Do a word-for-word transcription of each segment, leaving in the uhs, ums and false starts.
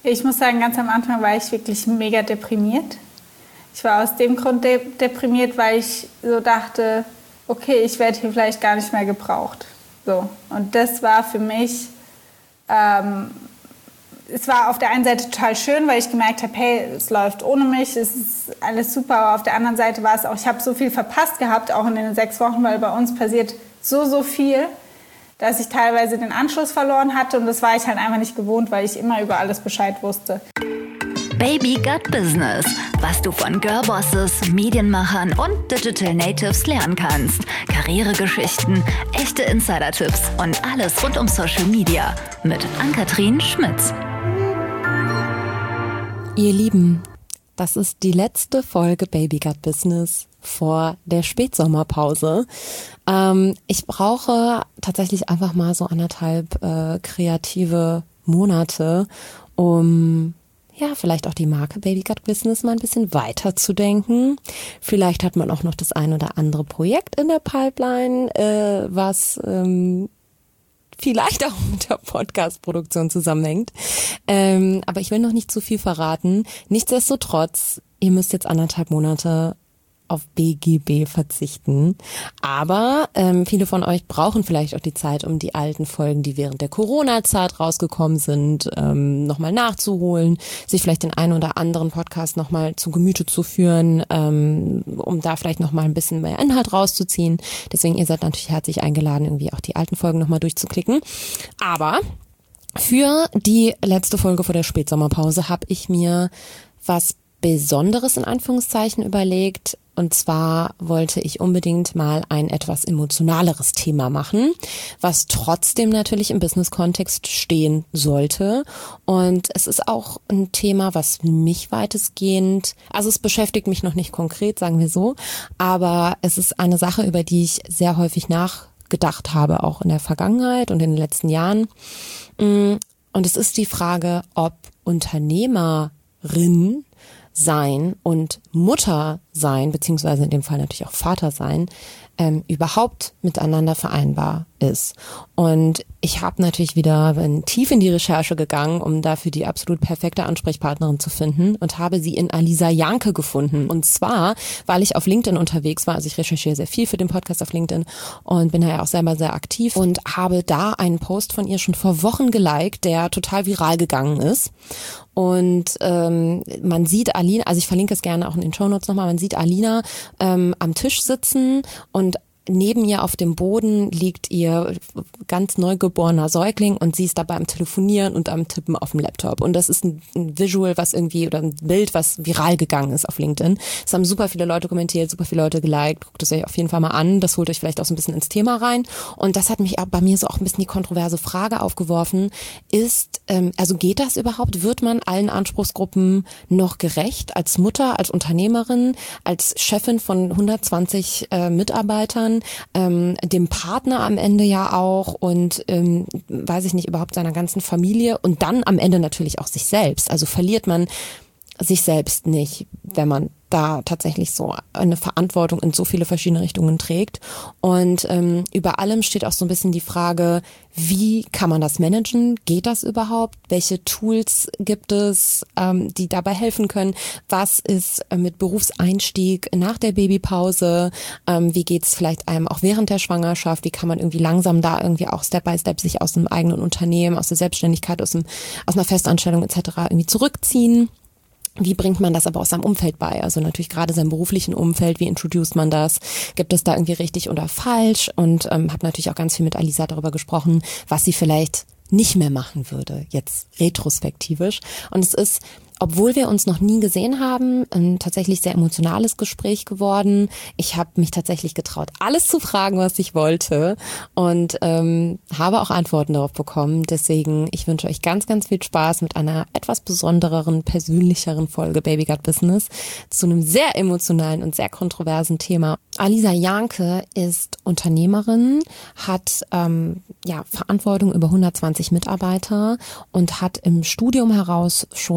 Ich muss sagen, ganz am Anfang war ich wirklich mega deprimiert. Ich war aus dem Grund de- deprimiert, weil ich so dachte, okay, ich werde hier vielleicht gar nicht mehr gebraucht. So. Und das war für mich, ähm, es war auf der einen Seite total schön, weil ich gemerkt habe, hey, es läuft ohne mich, es ist alles super. Aber auf der anderen Seite war es auch, ich habe so viel verpasst gehabt, auch in den sechs Wochen, weil bei uns passiert so, so viel, dass ich teilweise den Anschluss verloren hatte. Und das war ich halt einfach nicht gewohnt, weil ich immer über alles Bescheid wusste. Baby Got Business, was du von Girlbosses, Medienmachern und Digital Natives lernen kannst. Karrieregeschichten, echte Insider-Tipps und alles rund um Social Media mit Ann-Kathrin Schmitz. Ihr Lieben, das ist die letzte Folge Baby Got Business vor der Spätsommerpause. Ähm, ich brauche tatsächlich einfach mal so anderthalb äh, kreative Monate, um ja, vielleicht auch die Marke Baby Got Business mal ein bisschen weiter zu denken. Vielleicht hat man auch noch das ein oder andere Projekt in der Pipeline, äh, was ähm, vielleicht auch mit der Podcast-Produktion zusammenhängt. Ähm, aber ich will noch nicht zu viel verraten. Nichtsdestotrotz, ihr müsst jetzt anderthalb Monate auf B G B verzichten. Aber ähm, viele von euch brauchen vielleicht auch die Zeit, um die alten Folgen, die während der Corona-Zeit rausgekommen sind, ähm, nochmal nachzuholen, sich vielleicht den einen oder anderen Podcast nochmal zu Gemüte zu führen, ähm, um da vielleicht nochmal ein bisschen mehr Inhalt rauszuziehen. Deswegen, ihr seid natürlich herzlich eingeladen, irgendwie auch die alten Folgen nochmal durchzuklicken. Aber für die letzte Folge vor der Spätsommerpause habe ich mir was Besonderes in Anführungszeichen überlegt. Und zwar wollte ich unbedingt mal ein etwas emotionaleres Thema machen, was trotzdem natürlich im Business-Kontext stehen sollte. Und es ist auch ein Thema, was mich weitestgehend, also es beschäftigt mich noch nicht konkret, sagen wir so, aber es ist eine Sache, über die ich sehr häufig nachgedacht habe, auch in der Vergangenheit und in den letzten Jahren. Und es ist die Frage, ob Unternehmerin sein und Mutter sein, beziehungsweise in dem Fall natürlich auch Vater sein, ähm, überhaupt miteinander vereinbar ist. Und ich habe natürlich wieder bin tief in die Recherche gegangen, um dafür die absolut perfekte Ansprechpartnerin zu finden und habe sie in Alisa Janke gefunden. Und zwar, weil ich auf LinkedIn unterwegs war, also ich recherchiere sehr viel für den Podcast auf LinkedIn und bin da ja auch selber sehr aktiv und habe da einen Post von ihr schon vor Wochen geliked, der total viral gegangen ist. Und ähm, man sieht Alina, also ich verlinke es gerne auch in den Shownotes nochmal, man sieht Alina ähm, am Tisch sitzen und neben ihr auf dem Boden liegt ihr ganz neugeborener Säugling und sie ist dabei am Telefonieren und am Tippen auf dem Laptop. Und das ist ein, ein Visual, was irgendwie, oder ein Bild, was viral gegangen ist auf LinkedIn. Es haben super viele Leute kommentiert, super viele Leute geliked. Guckt es euch auf jeden Fall mal an. Das holt euch vielleicht auch so ein bisschen ins Thema rein. Und das hat mich auch bei mir so auch ein bisschen die kontroverse Frage aufgeworfen. Ist, ähm, also geht das überhaupt? Wird man allen Anspruchsgruppen noch gerecht? Als Mutter, als Unternehmerin, als Chefin von hundertzwanzig äh, Mitarbeitern, Ähm, dem Partner am Ende ja auch und ähm, weiß ich nicht, überhaupt seiner ganzen Familie und dann am Ende natürlich auch sich selbst. Also verliert man sich selbst nicht, wenn man da tatsächlich so eine Verantwortung in so viele verschiedene Richtungen trägt. Und ähm, über allem steht auch so ein bisschen die Frage, wie kann man das managen? Geht das überhaupt? Welche Tools gibt es, ähm, die dabei helfen können? Was ist äh, mit Berufseinstieg nach der Babypause? Ähm, wie geht es vielleicht einem auch während der Schwangerschaft? Wie kann man irgendwie langsam da irgendwie auch Step by Step sich aus einem eigenen Unternehmen, aus der Selbstständigkeit, aus, einem, aus einer Festanstellung et cetera irgendwie zurückziehen? Wie bringt man das aber aus seinem Umfeld bei? Also natürlich gerade seinem beruflichen Umfeld, wie introduced man das? Gibt es da irgendwie richtig oder falsch? Und ähm, habe natürlich auch ganz viel mit Alisa darüber gesprochen, was sie vielleicht nicht mehr machen würde, jetzt retrospektivisch. Und es ist, obwohl wir uns noch nie gesehen haben, ein tatsächlich sehr emotionales Gespräch geworden. Ich habe mich tatsächlich getraut, alles zu fragen, was ich wollte und ähm, habe auch Antworten darauf bekommen. Deswegen, ich wünsche euch ganz, ganz viel Spaß mit einer etwas besondereren, persönlicheren Folge Baby Got Business zu einem sehr emotionalen und sehr kontroversen Thema. Alisa Janke ist Unternehmerin, hat ähm, ja Verantwortung über hundertzwanzig Mitarbeiter und hat im Studium heraus schon ein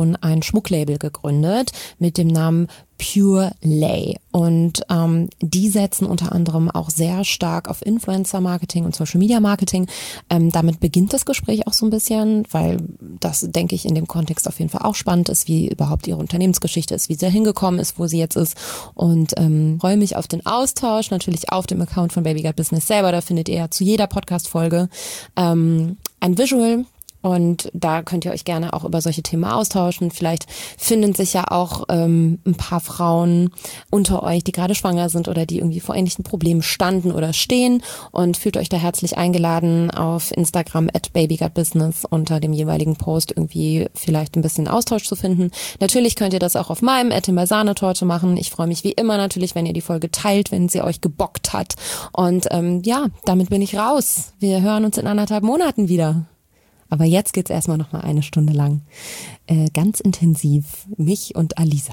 Schmucklabel gegründet mit dem Namen Pure Lay. Und ähm, die setzen unter anderem auch sehr stark auf Influencer-Marketing und Social-Media-Marketing. Ähm, damit beginnt das Gespräch auch so ein bisschen, weil das, denke ich, in dem Kontext auf jeden Fall auch spannend ist, wie überhaupt ihre Unternehmensgeschichte ist, wie sie da hingekommen ist, wo sie jetzt ist. Und ähm, freue mich auf den Austausch, natürlich auf dem Account von Baby Got Business selber. Da findet ihr ja zu jeder Podcast-Folge ähm, ein Visual. Und da könnt ihr euch gerne auch über solche Themen austauschen. Vielleicht finden sich ja auch ähm, ein paar Frauen unter euch, die gerade schwanger sind oder die irgendwie vor ähnlichen Problemen standen oder stehen, und fühlt euch da herzlich eingeladen, auf Instagram at babygotbusiness unter dem jeweiligen Post irgendwie vielleicht ein bisschen Austausch zu finden. Natürlich könnt ihr das auch auf meinem at Sahnetorte machen. Ich freue mich wie immer natürlich, wenn ihr die Folge teilt, wenn sie euch gebockt hat. Und ähm, ja, damit bin ich raus. Wir hören uns in anderthalb Monaten wieder. Aber jetzt geht's erstmal noch mal eine Stunde lang äh, ganz intensiv mich und Alisa.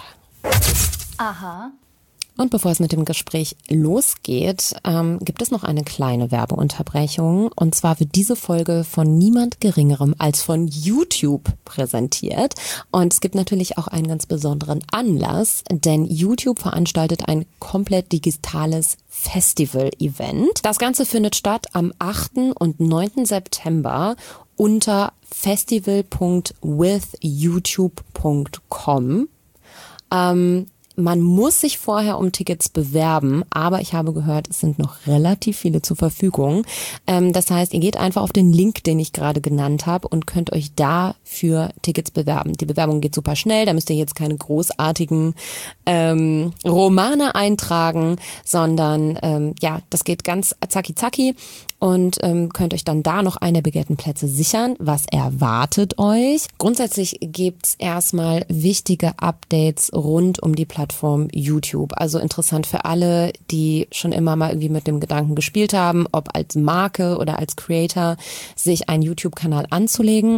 Aha. Und bevor es mit dem Gespräch losgeht, ähm, gibt es noch eine kleine Werbeunterbrechung. Und zwar wird diese Folge von niemand Geringerem als von YouTube präsentiert. Und es gibt natürlich auch einen ganz besonderen Anlass, denn YouTube veranstaltet ein komplett digitales Festival-Event. Das Ganze findet statt am achten und neunten September unter festival punkt with youtube punkt com. Ähm, Man muss sich vorher um Tickets bewerben, aber ich habe gehört, es sind noch relativ viele zur Verfügung. Ähm, das heißt, ihr geht einfach auf den Link, den ich gerade genannt habe, und könnt euch da für Tickets bewerben. Die Bewerbung geht super schnell, da müsst ihr jetzt keine großartigen ähm, Romane eintragen, sondern ähm, ja, das geht ganz zacki zacki. Und ähm, könnt euch dann da noch einen der begehrten Plätze sichern. Was erwartet euch? Grundsätzlich gibt's erstmal wichtige Updates rund um die Plattform YouTube. Also interessant für alle, die schon immer mal irgendwie mit dem Gedanken gespielt haben, ob als Marke oder als Creator sich einen YouTube-Kanal anzulegen.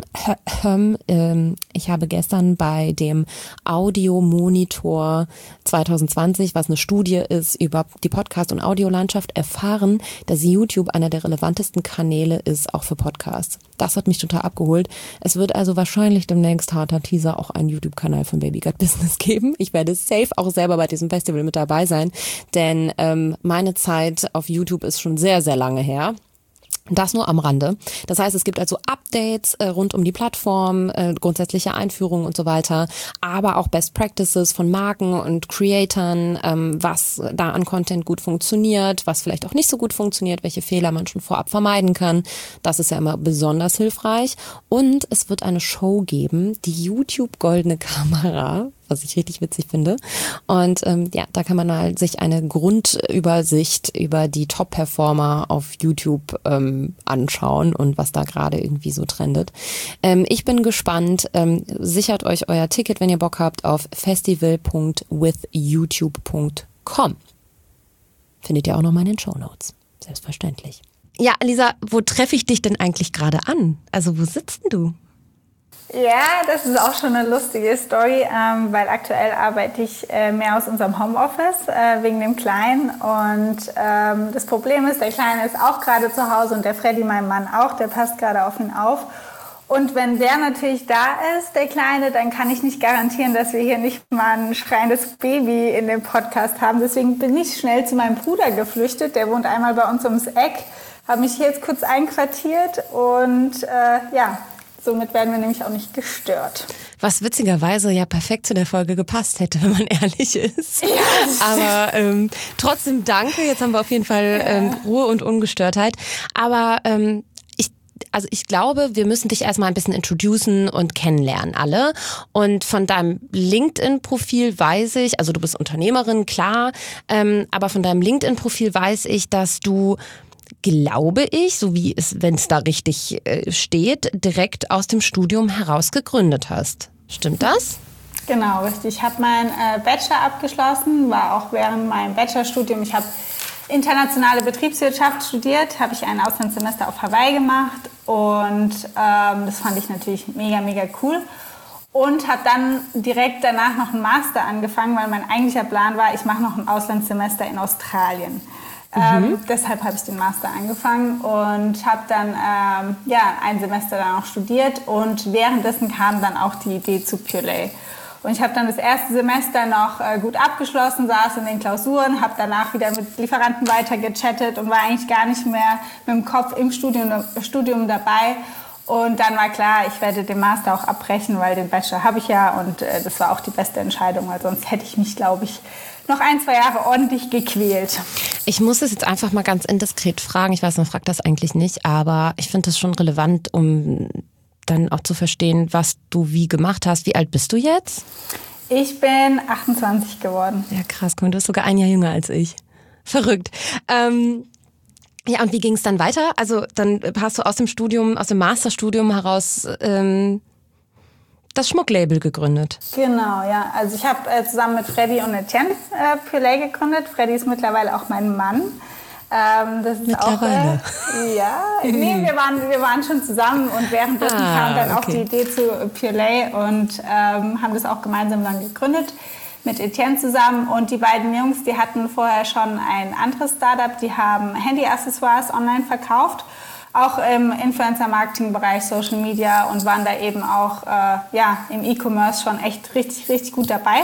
Ich habe gestern bei dem Audio-Monitor zwanzig zwanzig, was eine Studie ist über die Podcast- und Audiolandschaft, erfahren, dass YouTube einer der relevantesten Kanäle ist, auch für Podcasts. Das hat mich total abgeholt. Es wird also wahrscheinlich demnächst, harter Teaser, auch einen YouTube-Kanal von Baby Got Business geben. Ich werde safe auch selber bei diesem Festival mit dabei sein, denn ähm, meine Zeit auf YouTube ist schon sehr, sehr lange her. Das nur am Rande. Das heißt, es gibt also Updates äh, rund um die Plattform, äh, grundsätzliche Einführungen und so weiter, aber auch Best Practices von Marken und Creatoren, ähm, was da an Content gut funktioniert, was vielleicht auch nicht so gut funktioniert, welche Fehler man schon vorab vermeiden kann. Das ist ja immer besonders hilfreich. Und es wird eine Show geben, die YouTube Goldene Kamera, was ich richtig witzig finde. Und ähm, ja, da kann man halt sich eine Grundübersicht über die Top-Performer auf YouTube ähm, anschauen und was da gerade irgendwie so trendet. Ähm, ich bin gespannt. Ähm, sichert euch euer Ticket, wenn ihr Bock habt, auf festival punkt with youtube punkt com. Findet ihr auch nochmal in den Shownotes. Selbstverständlich. Ja, Lisa, wo treffe ich dich denn eigentlich gerade an? Also wo sitzt denn du? Ja, das ist auch schon eine lustige Story, ähm, weil aktuell arbeite ich äh, mehr aus unserem Homeoffice äh, wegen dem Kleinen. Und ähm, das Problem ist, der Kleine ist auch gerade zu Hause und der Freddy, mein Mann, auch, der passt gerade auf ihn auf. Und wenn der natürlich da ist, der Kleine, dann kann ich nicht garantieren, dass wir hier nicht mal ein schreiendes Baby in dem Podcast haben. Deswegen bin ich schnell zu meinem Bruder geflüchtet, der wohnt einmal bei uns ums Eck, habe mich hier jetzt kurz einquartiert und äh, ja, somit werden wir nämlich auch nicht gestört. Was witzigerweise ja perfekt zu der Folge gepasst hätte, wenn man ehrlich ist. Ja, aber ähm, trotzdem danke. Jetzt haben wir auf jeden Fall ähm, Ruhe und Ungestörtheit. Aber ähm, ich, also ich glaube, wir müssen dich erstmal ein bisschen introducen und kennenlernen alle. Und von deinem LinkedIn-Profil weiß ich, also du bist Unternehmerin, klar, ähm, aber von deinem LinkedIn-Profil weiß ich, dass du, glaube ich, so wie es, wenn es da richtig äh, steht, direkt aus dem Studium heraus gegründet hast. Stimmt das? Genau, richtig. Ich habe meinen äh, Bachelor abgeschlossen, war auch während meinem Bachelorstudium, ich habe internationale Betriebswirtschaft studiert, habe ich ein Auslandssemester auf Hawaii gemacht und ähm, das fand ich natürlich mega, mega cool. Und habe dann direkt danach noch einen Master angefangen, weil mein eigentlicher Plan war, ich mache noch ein Auslandssemester in Australien. Mhm. Ähm, deshalb habe ich den Master angefangen und habe dann ähm, ja, ein Semester dann auch studiert und währenddessen kam dann auch die Idee zu Pure Lay. Und ich habe dann das erste Semester noch äh, gut abgeschlossen, saß in den Klausuren, habe danach wieder mit Lieferanten weiter gechattet und war eigentlich gar nicht mehr mit dem Kopf im Studium, Studium dabei. Und dann war klar, ich werde den Master auch abbrechen, weil den Bachelor habe ich ja. Und äh, das war auch die beste Entscheidung, weil sonst hätte ich mich, glaube ich, noch ein, zwei Jahre ordentlich gequält. Ich muss es jetzt einfach mal ganz indiskret fragen. Ich weiß, man fragt das eigentlich nicht, aber ich finde das schon relevant, um dann auch zu verstehen, was du wie gemacht hast. Wie alt bist du jetzt? Ich bin achtundzwanzig geworden. Ja, krass. Du bist sogar ein Jahr jünger als ich. Verrückt. Ähm, ja, und wie ging es dann weiter? Also dann hast du aus dem Studium, aus dem Masterstudium heraus ähm, das Schmucklabel gegründet. Genau, ja. Also ich habe äh, zusammen mit Freddy und Etienne äh, Purley gegründet. Freddy ist mittlerweile auch mein Mann. Ähm, das ist mittlerweile? Auch, äh, ja, nee, wir waren, wir waren schon zusammen und währenddessen ah, kam dann okay. auch die Idee zu Purley und ähm, haben das auch gemeinsam dann gegründet mit Etienne zusammen. Und die beiden Jungs, die hatten vorher schon ein anderes Startup, die haben Handy-Accessoires online verkauft, auch im Influencer-Marketing-Bereich, Social Media und waren da eben auch äh, ja, im E-Commerce schon echt richtig, richtig gut dabei.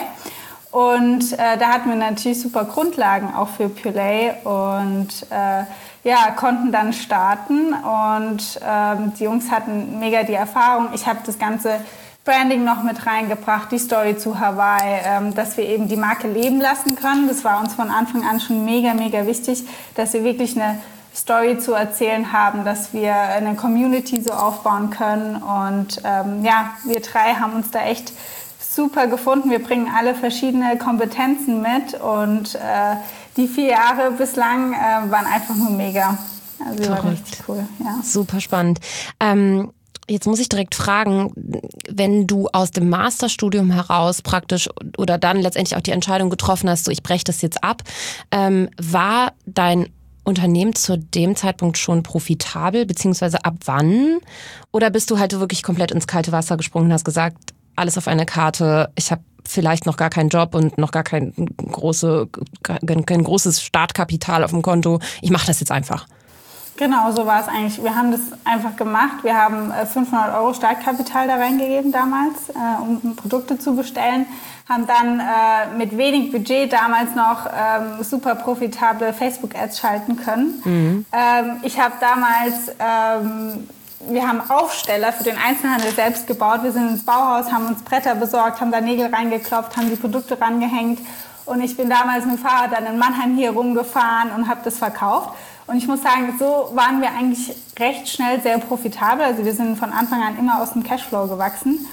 Und äh, da hatten wir natürlich super Grundlagen auch für Purley und äh, ja, konnten dann starten. Und ähm, die Jungs hatten mega die Erfahrung. Ich habe das ganze Branding noch mit reingebracht, die Story zu Hawaii, ähm, dass wir eben die Marke leben lassen können. Das war uns von Anfang an schon mega, mega wichtig, dass wir wirklich eine Story zu erzählen haben, dass wir eine Community so aufbauen können. Und ähm, ja, wir drei haben uns da echt super gefunden. Wir bringen alle verschiedene Kompetenzen mit und äh, die vier Jahre bislang äh, waren einfach nur mega. Also die waren richtig cool. Ja. Super spannend. Ähm, jetzt muss ich direkt fragen, wenn du aus dem Masterstudium heraus praktisch oder dann letztendlich auch die Entscheidung getroffen hast, so ich breche das jetzt ab, ähm, war dein Unternehmen zu dem Zeitpunkt schon profitabel, beziehungsweise ab wann? Oder bist du halt wirklich komplett ins kalte Wasser gesprungen und hast gesagt, alles auf eine Karte, ich habe vielleicht noch gar keinen Job und noch gar kein, große, kein, kein großes Startkapital auf dem Konto. Ich mache das jetzt einfach. Genau, so war es eigentlich. Wir haben das einfach gemacht. Wir haben fünfhundert Euro Startkapital da reingegeben damals, äh, um Produkte zu bestellen. Haben dann äh, mit wenig Budget damals noch ähm, super profitable Facebook-Ads schalten können. Mhm. Ähm, ich habe damals... Ähm, Wir haben Aufsteller für den Einzelhandel selbst gebaut. Wir sind ins Bauhaus, haben uns Bretter besorgt, haben da Nägel reingeklopft, haben die Produkte rangehängt. Und ich bin damals mit dem Fahrrad dann in Mannheim hier rumgefahren und habe das verkauft. Und ich muss sagen, so waren wir eigentlich recht schnell sehr profitabel. Also wir sind von Anfang an immer aus dem Cashflow gewachsen.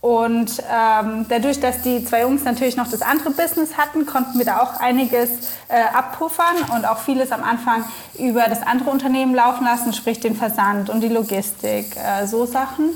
Und ähm, dadurch, dass die zwei Jungs natürlich noch das andere Business hatten, konnten wir da auch einiges äh, abpuffern und auch vieles am Anfang über das andere Unternehmen laufen lassen, sprich den Versand und die Logistik, äh, so Sachen.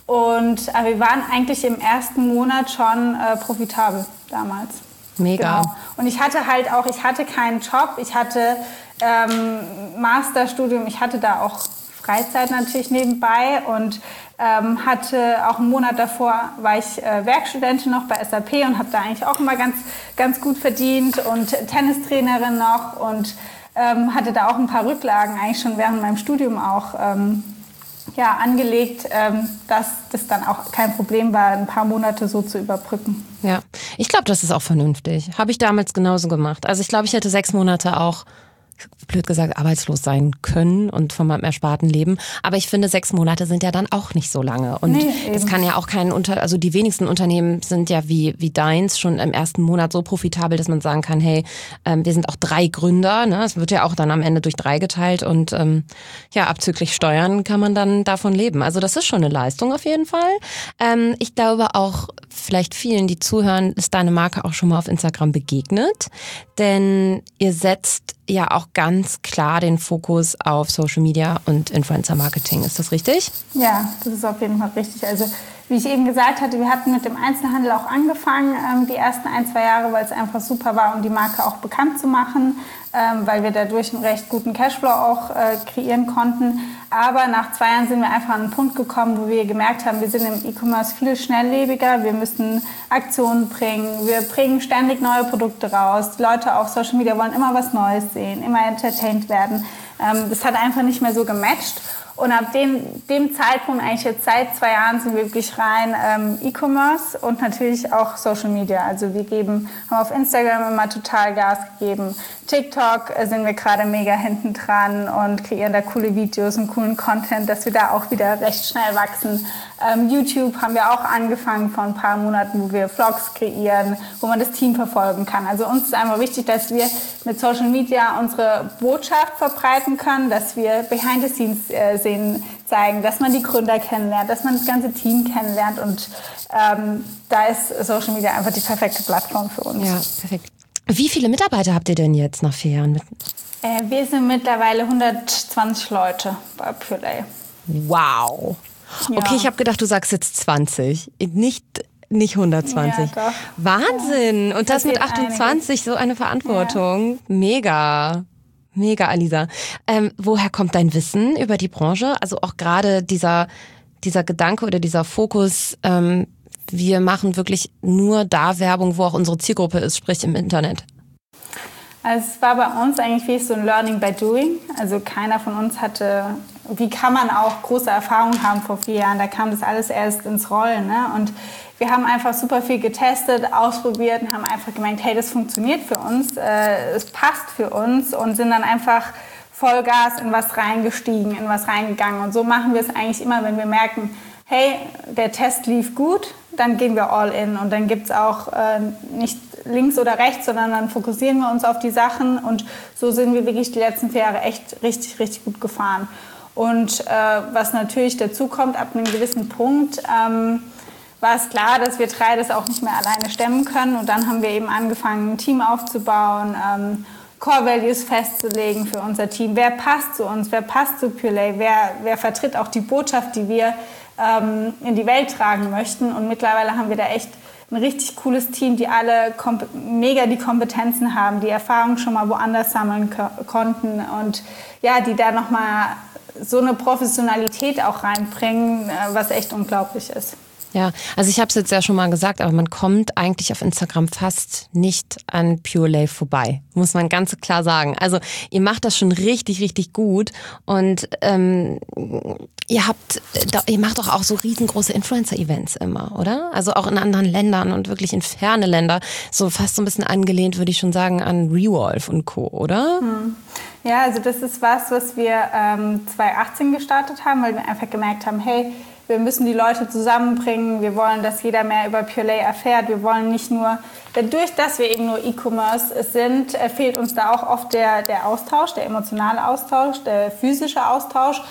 Und äh, wir waren eigentlich im ersten Monat schon äh, profitabel damals. Mega. Genau. Und ich hatte halt auch, ich hatte keinen Job, ich hatte ähm, Masterstudium, ich hatte da auch Freizeit natürlich nebenbei und ähm, hatte auch einen Monat davor, war ich äh, Werkstudentin noch bei S A P und habe da eigentlich auch immer ganz, ganz gut verdient und Tennistrainerin noch und ähm, hatte da auch ein paar Rücklagen eigentlich schon während meinem Studium auch ähm, ja, angelegt, ähm, dass das dann auch kein Problem war, ein paar Monate so zu überbrücken. Ja, ich glaube, das ist auch vernünftig. Habe ich damals genauso gemacht. Also ich glaube, ich hätte sechs Monate auch, blöd gesagt, arbeitslos sein können und von meinem ersparten Leben. Aber ich finde, sechs Monate sind ja dann auch nicht so lange. Und nee, es kann ja auch kein Unter, also die wenigsten Unternehmen sind ja wie, wie deins schon im ersten Monat so profitabel, dass man sagen kann, hey, ähm, wir sind auch drei Gründer. Ne? Es wird ja auch dann am Ende durch drei geteilt und ähm, ja, abzüglich Steuern kann man dann davon leben. Also das ist schon eine Leistung auf jeden Fall. Ähm, ich glaube auch, vielleicht vielen, die zuhören, ist deine Marke auch schon mal auf Instagram begegnet. Denn ihr setzt ja auch ganz klar den Fokus auf Social Media und Influencer Marketing. Ist das richtig? Ja, das ist auf jeden Fall richtig. Also wie ich eben gesagt hatte, wir hatten mit dem Einzelhandel auch angefangen, ähm, die ersten ein, zwei Jahre, weil es einfach super war, um die Marke auch bekannt zu machen, ähm, weil wir dadurch einen recht guten Cashflow auch äh, kreieren konnten. Aber nach zwei Jahren sind wir einfach an einen Punkt gekommen, wo wir gemerkt haben, wir sind im E-Commerce viel schnelllebiger, wir müssen Aktionen bringen, wir bringen ständig neue Produkte raus. Die Leute auf Social Media wollen immer was Neues sehen, immer entertained werden. Ähm, das hat einfach nicht mehr so gematcht. Und ab dem, dem Zeitpunkt, eigentlich jetzt seit zwei Jahren, sind wir wirklich rein ähm, E-Commerce und natürlich auch Social Media. Also wir geben, haben auf Instagram immer total Gas gegeben. TikTok äh, sind wir gerade mega hinten dran und kreieren da coole Videos und coolen Content, dass wir da auch wieder recht schnell wachsen. Ähm, YouTube haben wir auch angefangen vor ein paar Monaten, wo wir Vlogs kreieren, wo man das Team verfolgen kann. Also uns ist einfach wichtig, dass wir mit Social Media unsere Botschaft verbreiten können, dass wir Behind the Scenes äh, sehen, zeigen, dass man die Gründer kennenlernt, dass man das ganze Team kennenlernt und ähm, da ist Social Media einfach die perfekte Plattform für uns. Ja, perfekt. Wie viele Mitarbeiter habt ihr denn jetzt nach vier Jahren? Äh, wir sind mittlerweile hundertzwanzig Leute bei Purelay. Wow. Ja. Okay, ich habe gedacht, du sagst jetzt zwanzig, nicht, nicht hundertzwanzig. Ja, doch. Wahnsinn. Und das, das mit achtundzwanzig, einiges. So eine Verantwortung. Ja. Mega. Mega, Alisa. Ähm, woher kommt dein Wissen über die Branche? Also auch gerade dieser, dieser Gedanke oder dieser Fokus, ähm, wir machen wirklich nur da Werbung, wo auch unsere Zielgruppe ist, sprich im Internet. Also es war bei uns eigentlich wie so ein Learning by Doing. Also keiner von uns hatte, wie kann man auch große Erfahrungen haben vor vier Jahren? Da kam das alles erst ins Rollen. Ne? Und wir haben einfach super viel getestet, ausprobiert und haben einfach gemerkt, hey, das funktioniert für uns, äh, es passt für uns und sind dann einfach Vollgas in was reingestiegen, in was reingegangen. Und so machen wir es eigentlich immer, wenn wir merken, hey, der Test lief gut, dann gehen wir all in. Und dann gibt es auch äh, nicht links oder rechts, sondern dann fokussieren wir uns auf die Sachen. Und so sind wir wirklich die letzten vier Jahre echt richtig, richtig gut gefahren. Und äh, was natürlich dazu kommt, ab einem gewissen Punkt ähm, war es klar, dass wir drei das auch nicht mehr alleine stemmen können. Und dann haben wir eben angefangen, ein Team aufzubauen, ähm, Core Values festzulegen für unser Team. Wer passt zu uns? Wer passt zu Purelay? Wer, wer vertritt auch die Botschaft, die wir ähm, in die Welt tragen möchten? Und mittlerweile haben wir da echt ein richtig cooles Team, die alle komp- mega die Kompetenzen haben, die Erfahrung schon mal woanders sammeln ko- konnten und ja, die da nochmal so eine Professionalität auch reinbringen, äh, was echt unglaublich ist. Ja, also ich habe es jetzt ja schon mal gesagt, aber man kommt eigentlich auf Instagram fast nicht an Purelay vorbei, muss man ganz klar sagen. Also ihr macht das schon richtig, richtig gut und ähm, ihr habt, ihr macht doch auch so riesengroße Influencer-Events immer, oder? Also auch in anderen Ländern und wirklich in ferne Länder, so fast so ein bisschen angelehnt, würde ich schon sagen, an Revolve und Co., oder? Hm. Ja, also das ist was, was wir ähm, zwanzig achtzehn gestartet haben, weil wir einfach gemerkt haben, hey, wir müssen die Leute zusammenbringen. Wir wollen, dass jeder mehr über Purelay erfährt. Wir wollen nicht nur, dadurch, dass wir eben nur E-Commerce sind, fehlt uns da auch oft der, der Austausch, der emotionale Austausch, der physische Austausch.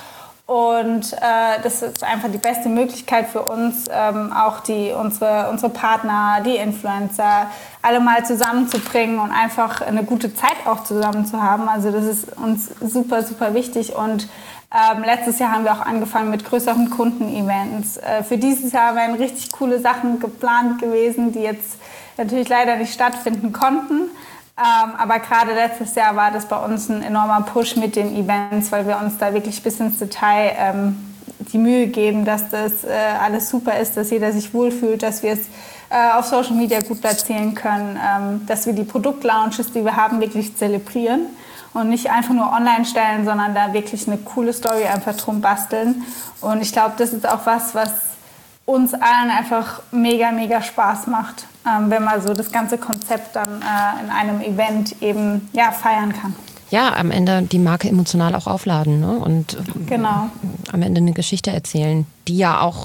Und äh, das ist einfach die beste Möglichkeit für uns, ähm, auch die, unsere, unsere Partner, die Influencer, alle mal zusammenzubringen und einfach eine gute Zeit auch zusammen zu haben. Also das ist uns super, super wichtig. Und Ähm, letztes Jahr haben wir auch angefangen mit größeren Kundenevents. Äh, für dieses Jahr wären richtig coole Sachen geplant gewesen, die jetzt natürlich leider nicht stattfinden konnten. Ähm, aber gerade letztes Jahr war das bei uns ein enormer Push mit den Events, weil wir uns da wirklich bis ins Detail ähm, die Mühe geben, dass das äh, alles super ist, dass jeder sich wohlfühlt, dass wir es äh, auf Social Media gut platzieren können, ähm, dass wir die Produktlaunches, die wir haben, wirklich zelebrieren. Und nicht einfach nur online stellen, sondern da wirklich eine coole Story einfach drum basteln. Und ich glaube, das ist auch was, was uns allen einfach mega, mega Spaß macht, ähm, wenn man so das ganze Konzept dann äh, in einem Event eben ja, feiern kann. Ja, am Ende die Marke emotional auch aufladen, ne? Und genau. am Ende eine Geschichte erzählen, die ja auch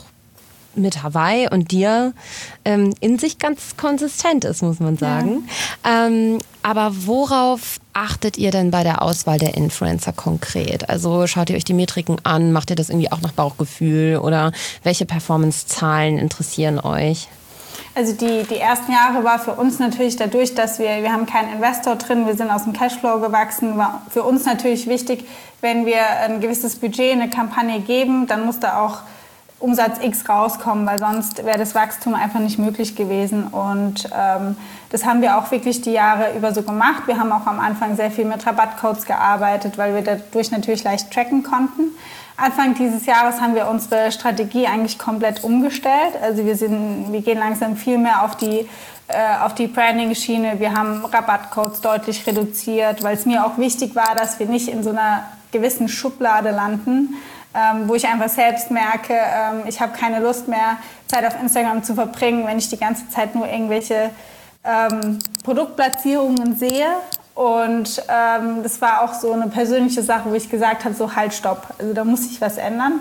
mit Hawaii und dir ähm, in sich ganz konsistent ist, muss man sagen. Ja. Ähm, aber worauf achtet ihr denn bei der Auswahl der Influencer konkret? Also schaut ihr euch die Metriken an? Macht ihr das irgendwie auch nach Bauchgefühl? Oder welche Performance-Zahlen interessieren euch? Also die, die ersten Jahre war für uns natürlich dadurch, dass wir, wir haben keinen Investor drin, wir sind aus dem Cashflow gewachsen, war für uns natürlich wichtig, wenn wir ein gewisses Budget, eine Kampagne geben, dann muss da auch Umsatz X rauskommen, weil sonst wäre das Wachstum einfach nicht möglich gewesen. Und ähm, das haben wir auch wirklich die Jahre über so gemacht. Wir haben auch am Anfang sehr viel mit Rabattcodes gearbeitet, weil wir dadurch natürlich leicht tracken konnten. Anfang dieses Jahres haben wir unsere Strategie eigentlich komplett umgestellt. Also wir, sind, wir gehen langsam viel mehr auf die, äh, auf die Branding-Schiene. Wir haben Rabattcodes deutlich reduziert, weil es mir auch wichtig war, dass wir nicht in so einer gewissen Schublade landen, ähm, wo ich einfach selbst merke, ähm, ich habe keine Lust mehr, Zeit auf Instagram zu verbringen, wenn ich die ganze Zeit nur irgendwelche ähm, Produktplatzierungen sehe. Und ähm, das war auch so eine persönliche Sache, wo ich gesagt habe, so halt, stopp, also da muss sich was ändern.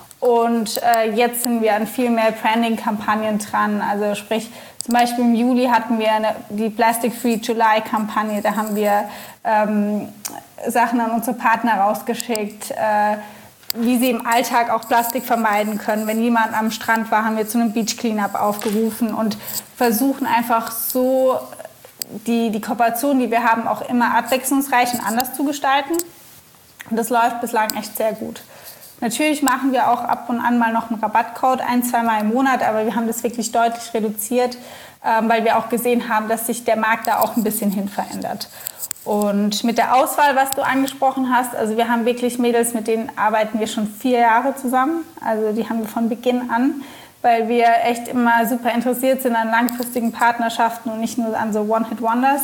Und äh, jetzt sind wir an viel mehr Branding-Kampagnen dran. Also sprich, zum Beispiel im Juli hatten wir eine, die Plastic Free July-Kampagne. Da haben wir ähm, Sachen an unsere Partner rausgeschickt, äh, wie sie im Alltag auch Plastik vermeiden können. Wenn jemand am Strand war, haben wir zu einem Beach Cleanup aufgerufen und versuchen einfach so die, die Kooperation, die wir haben, auch immer abwechslungsreich und anders zu gestalten. Und das läuft bislang echt sehr gut. Natürlich machen wir auch ab und an mal noch einen Rabattcode, ein-, zweimal im Monat, aber wir haben das wirklich deutlich reduziert, ähm, weil wir auch gesehen haben, dass sich der Markt da auch ein bisschen hin verändert. Und mit der Auswahl, was du angesprochen hast, also wir haben wirklich Mädels, mit denen arbeiten wir schon vier Jahre zusammen. Also die haben wir von Beginn an, weil wir echt immer super interessiert sind an langfristigen Partnerschaften und nicht nur an so One-Hit-Wonders.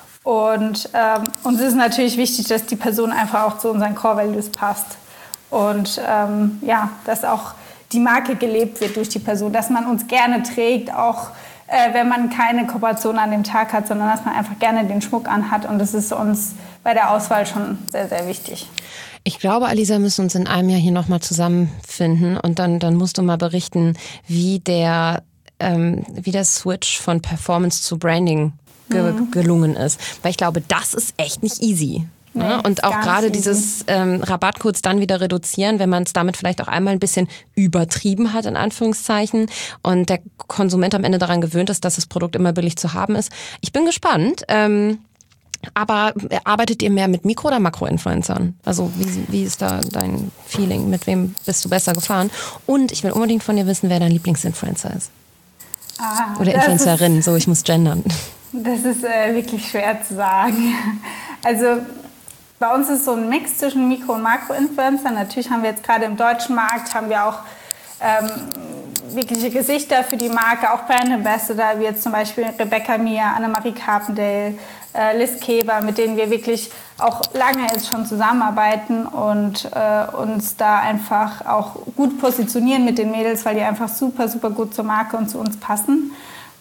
Und ähm, uns ist natürlich wichtig, dass die Person einfach auch zu unseren Core-Values passt. Und ähm, ja, dass auch die Marke gelebt wird durch die Person, dass man uns gerne trägt, auch äh, wenn man keine Kooperation an dem Tag hat, sondern dass man einfach gerne den Schmuck anhat. Und das ist uns bei der Auswahl schon sehr, sehr wichtig. Ich glaube, Alisa, wir müssen uns in einem Jahr hier nochmal zusammenfinden und dann, dann musst du mal berichten, wie der, ähm, wie der Switch von Performance zu Branding ge- mhm. gelungen ist. Weil ich glaube, das ist echt nicht easy. Nee, ja, und auch gerade dieses ähm, Rabattcodes dann wieder reduzieren, wenn man es damit vielleicht auch einmal ein bisschen übertrieben hat, in Anführungszeichen, und der Konsument am Ende daran gewöhnt ist, dass das Produkt immer billig zu haben ist. Ich bin gespannt. Ähm, aber arbeitet ihr mehr mit Mikro- oder Makro-Influencern? Also wie, wie ist da dein Feeling? Mit wem bist du besser gefahren? Und ich will unbedingt von dir wissen, wer dein Lieblingsinfluencer ist. Ah, oder Influencerin, ist, so ich muss gendern. Das ist äh, wirklich schwer zu sagen. Also bei uns ist so ein Mix zwischen Mikro- und Makro-Influencern. Natürlich haben wir jetzt gerade im deutschen Markt haben wir auch ähm, wirkliche Gesichter für die Marke, auch Brand Ambassador, wie jetzt zum Beispiel Rebecca Mia, Annemarie Carpendale, äh, Liz Keber, mit denen wir wirklich auch lange jetzt schon zusammenarbeiten und äh, uns da einfach auch gut positionieren mit den Mädels, weil die einfach super, super gut zur Marke und zu uns passen.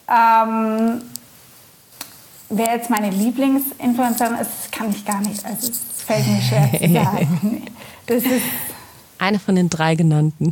Ähm, Wer jetzt meine Lieblingsinfluencerin ist, kann ich gar nicht. Also es fällt mir schwer zu sagen. Das ist eine von den drei genannten.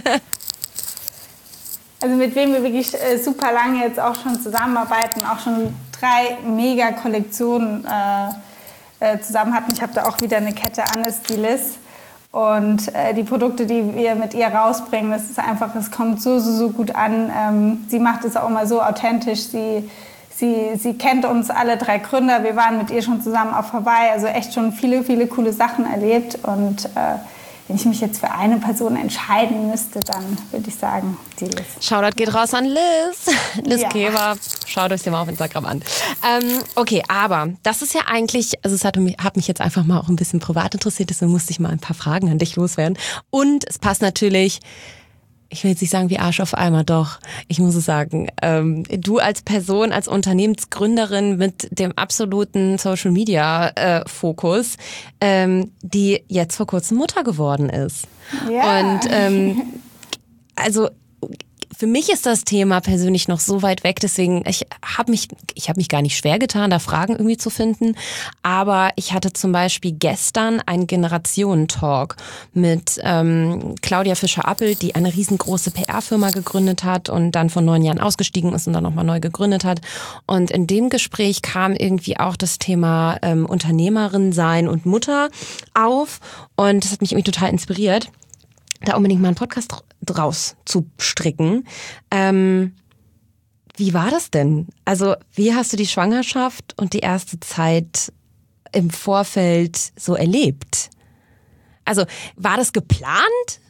Also mit wem wir wirklich äh, super lange jetzt auch schon zusammenarbeiten, auch schon drei Mega-Kollektionen äh, äh, zusammen hatten. Ich habe da auch wieder eine Kette an, ist die Liz. Und äh, die Produkte, die wir mit ihr rausbringen, das ist einfach, es kommt so, so, so gut an. Ähm, sie macht es auch immer so authentisch. Sie Sie, sie kennt uns alle drei Gründer. Wir waren mit ihr schon zusammen auf Hawaii. Also echt schon viele, viele coole Sachen erlebt. Und äh, wenn ich mich jetzt für eine Person entscheiden müsste, dann würde ich sagen, die Liz. Shoutout geht raus an Liz. Liz ja. Keber. Schaut euch den mal auf Instagram an. Ähm, okay, aber das ist ja eigentlich, also es hat mich, hat mich jetzt einfach mal auch ein bisschen privat interessiert. Deswegen musste ich mal ein paar Fragen an dich loswerden. Und es passt natürlich... Ich will jetzt nicht sagen wie Arsch auf Eimer, doch, ich muss es sagen. Ähm, du als Person, als Unternehmensgründerin mit dem absoluten Social-Media-Fokus, äh, ähm, die jetzt vor kurzem Mutter geworden ist. Ja. Und ähm, also für mich ist das Thema persönlich noch so weit weg, deswegen ich habe mich ich habe mich gar nicht schwer getan, da Fragen irgendwie zu finden, aber ich hatte zum Beispiel gestern einen Generationen-Talk mit ähm, Claudia Fischer-Appel, die eine riesengroße P R-Firma gegründet hat und dann vor neun Jahren ausgestiegen ist und dann nochmal neu gegründet hat, und in dem Gespräch kam irgendwie auch das Thema ähm, Unternehmerin sein und Mutter auf, und das hat mich irgendwie total inspiriert, da unbedingt mal einen Podcast draus zu stricken. Ähm, wie war das denn? Also wie hast du die Schwangerschaft und die erste Zeit im Vorfeld so erlebt? Also war das geplant?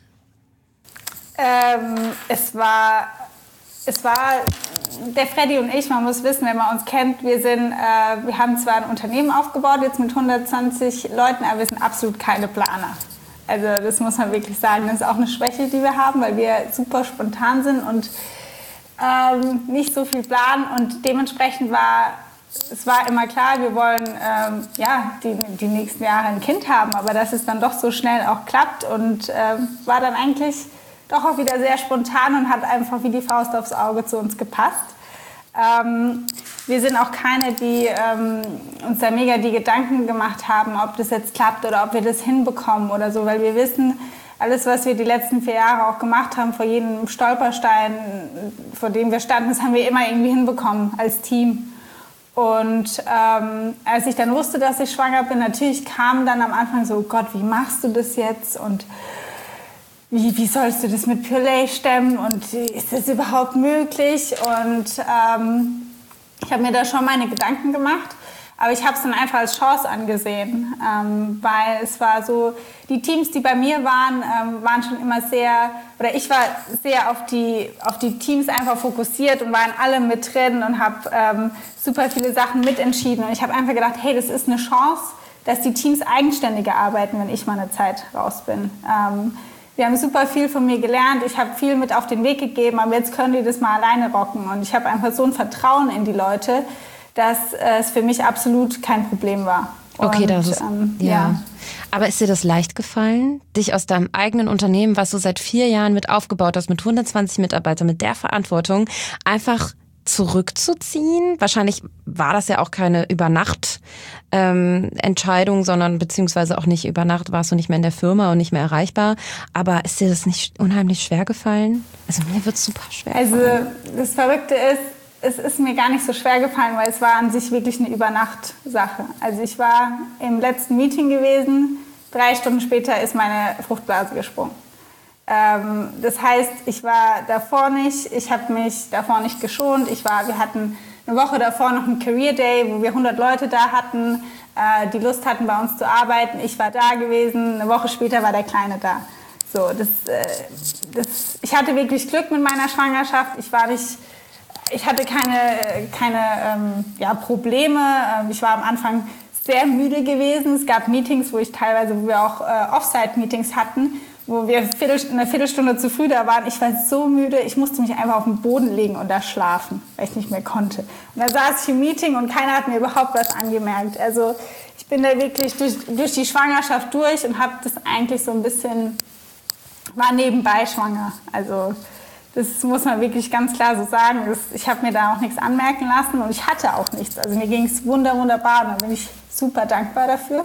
Ähm, es war, es war der Freddy und ich, man muss wissen, wenn man uns kennt, wir sind, äh, wir haben zwar ein Unternehmen aufgebaut, jetzt mit hundertzwanzig Leuten, aber wir sind absolut keine Planer. Also das muss man wirklich sagen, das ist auch eine Schwäche, die wir haben, weil wir super spontan sind und ähm, nicht so viel planen. Und dementsprechend war es war immer klar, wir wollen ähm, ja, die, die nächsten Jahre ein Kind haben, aber dass es dann doch so schnell auch klappt und ähm, war dann eigentlich doch auch wieder sehr spontan und hat einfach wie die Faust aufs Auge zu uns gepasst. Ähm, wir sind auch keine, die ähm, uns da mega die Gedanken gemacht haben, ob das jetzt klappt oder ob wir das hinbekommen oder so, weil wir wissen, alles, was wir die letzten vier Jahre auch gemacht haben, vor jedem Stolperstein, vor dem wir standen, das haben wir immer irgendwie hinbekommen als Team. Und ähm, als ich dann wusste, dass ich schwanger bin, natürlich kam dann am Anfang so, Gott, wie machst du das jetzt? Und Wie, wie sollst du das mit Purelay stemmen und ist das überhaupt möglich? Und ähm, ich habe mir da schon meine Gedanken gemacht, aber ich habe es dann einfach als Chance angesehen, ähm, weil es war so, die Teams, die bei mir waren, ähm, waren schon immer sehr, oder ich war sehr auf die, auf die Teams einfach fokussiert und waren alle mit drin und habe ähm, super viele Sachen mitentschieden. Und ich habe einfach gedacht, hey, das ist eine Chance, dass die Teams eigenständiger arbeiten, wenn ich mal eine Zeit raus bin. Ähm, Wir haben super viel von mir gelernt, ich habe viel mit auf den Weg gegeben, aber jetzt können die das mal alleine rocken. Und ich habe einfach so ein Vertrauen in die Leute, dass äh, es für mich absolut kein Problem war. Okay, und, das ist, ähm, ja. ja. Aber ist dir das leicht gefallen, dich aus deinem eigenen Unternehmen, was du seit vier Jahren mit aufgebaut hast, mit hundertzwanzig Mitarbeitern, mit der Verantwortung, einfach zurückzuziehen? Wahrscheinlich war das ja auch keine Übernacht-Entscheidung, ähm, sondern beziehungsweise auch nicht über Nacht warst du nicht mehr in der Firma und nicht mehr erreichbar. Aber ist dir das nicht unheimlich schwer gefallen? Also mir wird es super schwer Also gefallen. das Verrückte ist, es ist mir gar nicht so schwer gefallen, weil es war an sich wirklich eine Übernacht-Sache. Also ich war im letzten Meeting gewesen, drei Stunden später ist meine Fruchtblase gesprungen. Ähm, das heißt, ich war davor nicht, ich habe mich davor nicht geschont. Ich war, wir hatten eine Woche davor noch einen Career Day, wo wir hundert Leute da hatten, äh, die Lust hatten, bei uns zu arbeiten. Ich war da gewesen, eine Woche später war der Kleine da. So, das, äh, das, ich hatte wirklich Glück mit meiner Schwangerschaft. Ich war nicht, ich hatte keine, keine ähm, ja, Probleme. Ich war am Anfang sehr müde gewesen. Es gab Meetings, wo ich teilweise, wo wir auch äh, Offsite-Meetings hatten, wo wir eine Viertelstunde zu früh da waren. Ich war so müde, ich musste mich einfach auf den Boden legen und da schlafen, weil ich nicht mehr konnte. Und da saß ich im Meeting und keiner hat mir überhaupt was angemerkt. Also ich bin da wirklich durch, durch die Schwangerschaft durch und habe das eigentlich so ein bisschen, war nebenbei schwanger. Also das muss man wirklich ganz klar so sagen. Das, ich habe mir da auch nichts anmerken lassen und ich hatte auch nichts. Also mir ging es wunder, wunderbar und da bin ich super dankbar dafür.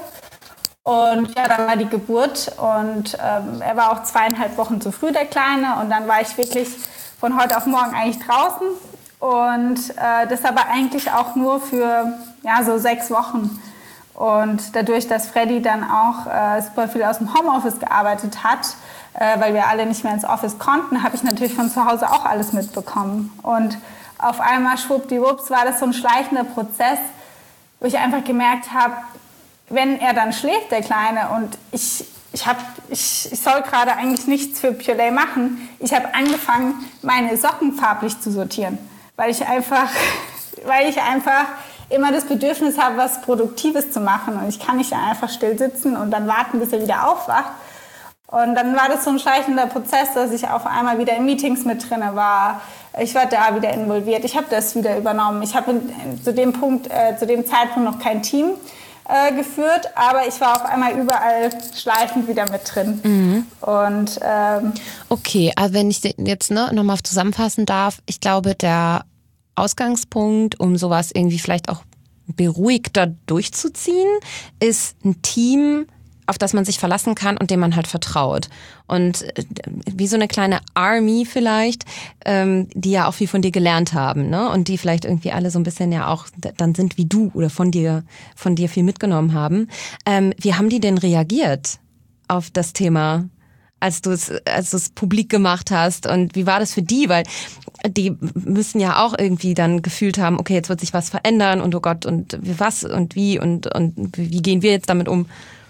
Und ja, dann war die Geburt und ähm, er war auch zweieinhalb Wochen zu früh, der Kleine. Und dann war ich wirklich von heute auf morgen eigentlich draußen. Und äh, das aber eigentlich auch nur für ja, so sechs Wochen. Und dadurch, dass Freddy dann auch äh, super viel aus dem Homeoffice gearbeitet hat, äh, weil wir alle nicht mehr ins Office konnten, habe ich natürlich von zu Hause auch alles mitbekommen. Und auf einmal, schwuppdiwupps, war das so ein schleichender Prozess, wo ich einfach gemerkt habe, wenn er dann schläft, der Kleine, und ich, ich, hab, ich, ich soll gerade eigentlich nichts für Purelay machen, ich habe angefangen, meine Socken farblich zu sortieren, weil ich einfach, weil ich einfach immer das Bedürfnis habe, was Produktives zu machen. Und ich kann nicht einfach still sitzen und dann warten, bis er wieder aufwacht. Und dann war das so ein schleichender Prozess, dass ich auf einmal wieder in Meetings mit drin war. Ich war da wieder involviert. Ich habe das wieder übernommen. Ich habe zu dem Punkt, äh, zu dem Zeitpunkt noch kein Team äh, geführt, aber ich war auf einmal überall schleifend wieder mit drin. Mhm. Und ähm, okay, also wenn ich jetzt ne, nochmal zusammenfassen darf, ich glaube, der Ausgangspunkt, um sowas irgendwie vielleicht auch beruhigter durchzuziehen, ist ein Team, auf das man sich verlassen kann und dem man halt vertraut. Und wie so eine kleine Army vielleicht, ähm, die ja auch viel von dir gelernt haben, ne? Und die vielleicht irgendwie alle so ein bisschen ja auch dann sind wie du oder von dir, von dir viel mitgenommen haben. Ähm, wie haben die denn reagiert auf das Thema, als du es, als du es publik gemacht hast? Und wie war das für die? Weil die müssen ja auch irgendwie dann gefühlt haben, okay, jetzt wird sich was verändern und oh Gott, und was und wie und, und wie gehen wir jetzt damit um?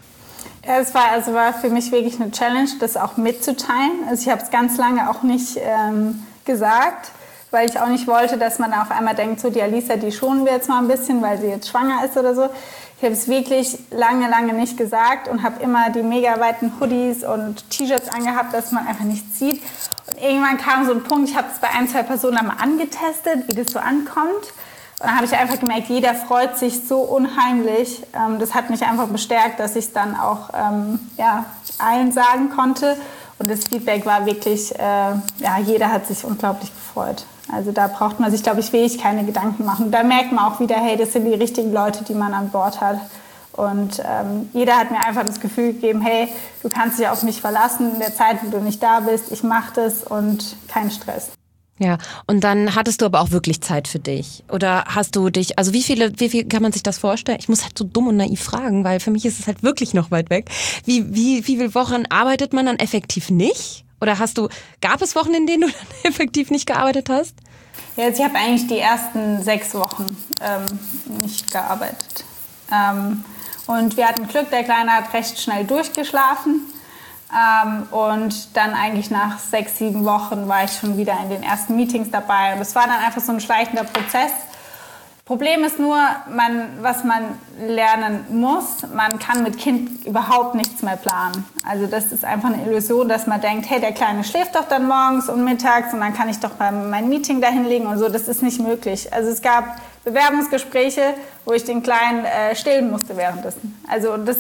Ja, es war, also war für mich wirklich eine Challenge, das auch mitzuteilen. Also ich habe es ganz lange auch nicht ähm, gesagt, weil ich auch nicht wollte, dass man auf einmal denkt, so die Alisa, die schonen wir jetzt mal ein bisschen, weil sie jetzt schwanger ist oder so. Ich habe es wirklich lange, lange nicht gesagt und habe immer die mega weiten Hoodies und T-Shirts angehabt, dass man einfach nichts sieht. Und irgendwann kam so ein Punkt, ich habe es bei ein, zwei Personen einmal angetestet, wie das so ankommt. Und dann habe ich einfach gemerkt, jeder freut sich so unheimlich. Ähm, das hat mich einfach bestärkt, dass ich es dann auch ähm, ja, allen sagen konnte. Und das Feedback war wirklich, äh, ja, jeder hat sich unglaublich gefreut. Also da braucht man sich, glaube ich, wirklich keine Gedanken machen. Da merkt man auch wieder, hey, das sind die richtigen Leute, die man an Bord hat. Und ähm, jeder hat mir einfach das Gefühl gegeben, hey, du kannst dich auf mich verlassen in der Zeit, wo du nicht da bist. Ich mache das und kein Stress. Ja, und dann hattest du aber auch wirklich Zeit für dich. Oder hast du dich, also wie viele, wie viel kann man sich das vorstellen? Ich muss halt so dumm und naiv fragen, weil für mich ist es halt wirklich noch weit weg. Wie, wie, wie viele Wochen arbeitet man dann effektiv nicht? Oder hast du, gab es Wochen, in denen du dann effektiv nicht gearbeitet hast? Ja, also ich habe eigentlich die ersten sechs Wochen ähm, nicht gearbeitet. Ähm, und wir hatten Glück, der Kleine hat recht schnell durchgeschlafen. Ähm, und dann eigentlich nach sechs, sieben Wochen war ich schon wieder in den ersten Meetings dabei. Und es war dann einfach so ein schleichender Prozess. Problem ist nur, man, was man lernen muss, man kann mit Kind überhaupt nichts mehr planen. Also das ist einfach eine Illusion, dass man denkt, hey, der Kleine schläft doch dann morgens und mittags und dann kann ich doch mein Meeting dahin legen und so. Das ist nicht möglich. Also es gab Bewerbungsgespräche, wo ich den Kleinen äh, stillen musste währenddessen. Also das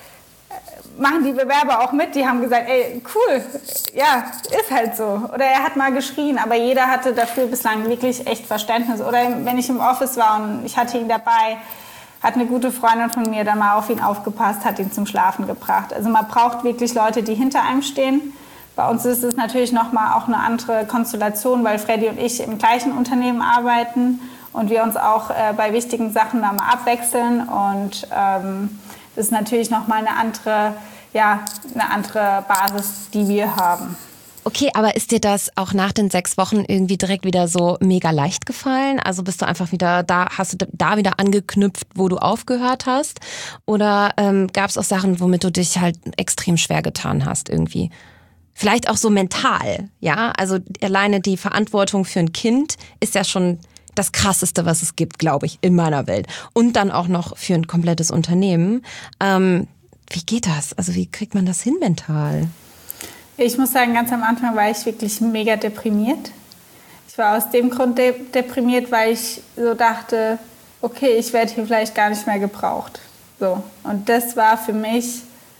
machen die Bewerber auch mit, die haben gesagt, ey, cool, ja, ist halt so. Oder er hat mal geschrien, aber jeder hatte dafür bislang wirklich echt Verständnis. Oder wenn ich im Office war und ich hatte ihn dabei, hat eine gute Freundin von mir dann mal auf ihn aufgepasst, hat ihn zum Schlafen gebracht. Also man braucht wirklich Leute, die hinter einem stehen. Bei uns ist es natürlich nochmal auch eine andere Konstellation, weil Freddy und ich im gleichen Unternehmen arbeiten und wir uns auch äh, bei wichtigen Sachen da mal abwechseln und ähm, das ist natürlich nochmal eine andere, ja, eine andere Basis, die wir haben. Okay, aber ist dir das auch nach den sechs Wochen irgendwie direkt wieder so mega leicht gefallen? Also bist du einfach wieder da, hast du da wieder angeknüpft, wo du aufgehört hast? Oder ähm, gab es auch Sachen, womit du dich halt extrem schwer getan hast irgendwie? Vielleicht auch so mental, ja? Also alleine die Verantwortung für ein Kind ist ja schon das Krasseste, was es gibt, glaube ich, in meiner Welt. Und dann auch noch für ein komplettes Unternehmen. Ähm, wie geht das? Also wie kriegt man das hin mental? Ich muss sagen, ganz am Anfang war ich wirklich mega deprimiert. Ich war aus dem Grund de- deprimiert, weil ich so dachte, okay, ich werde hier vielleicht gar nicht mehr gebraucht. So. Und das war für mich...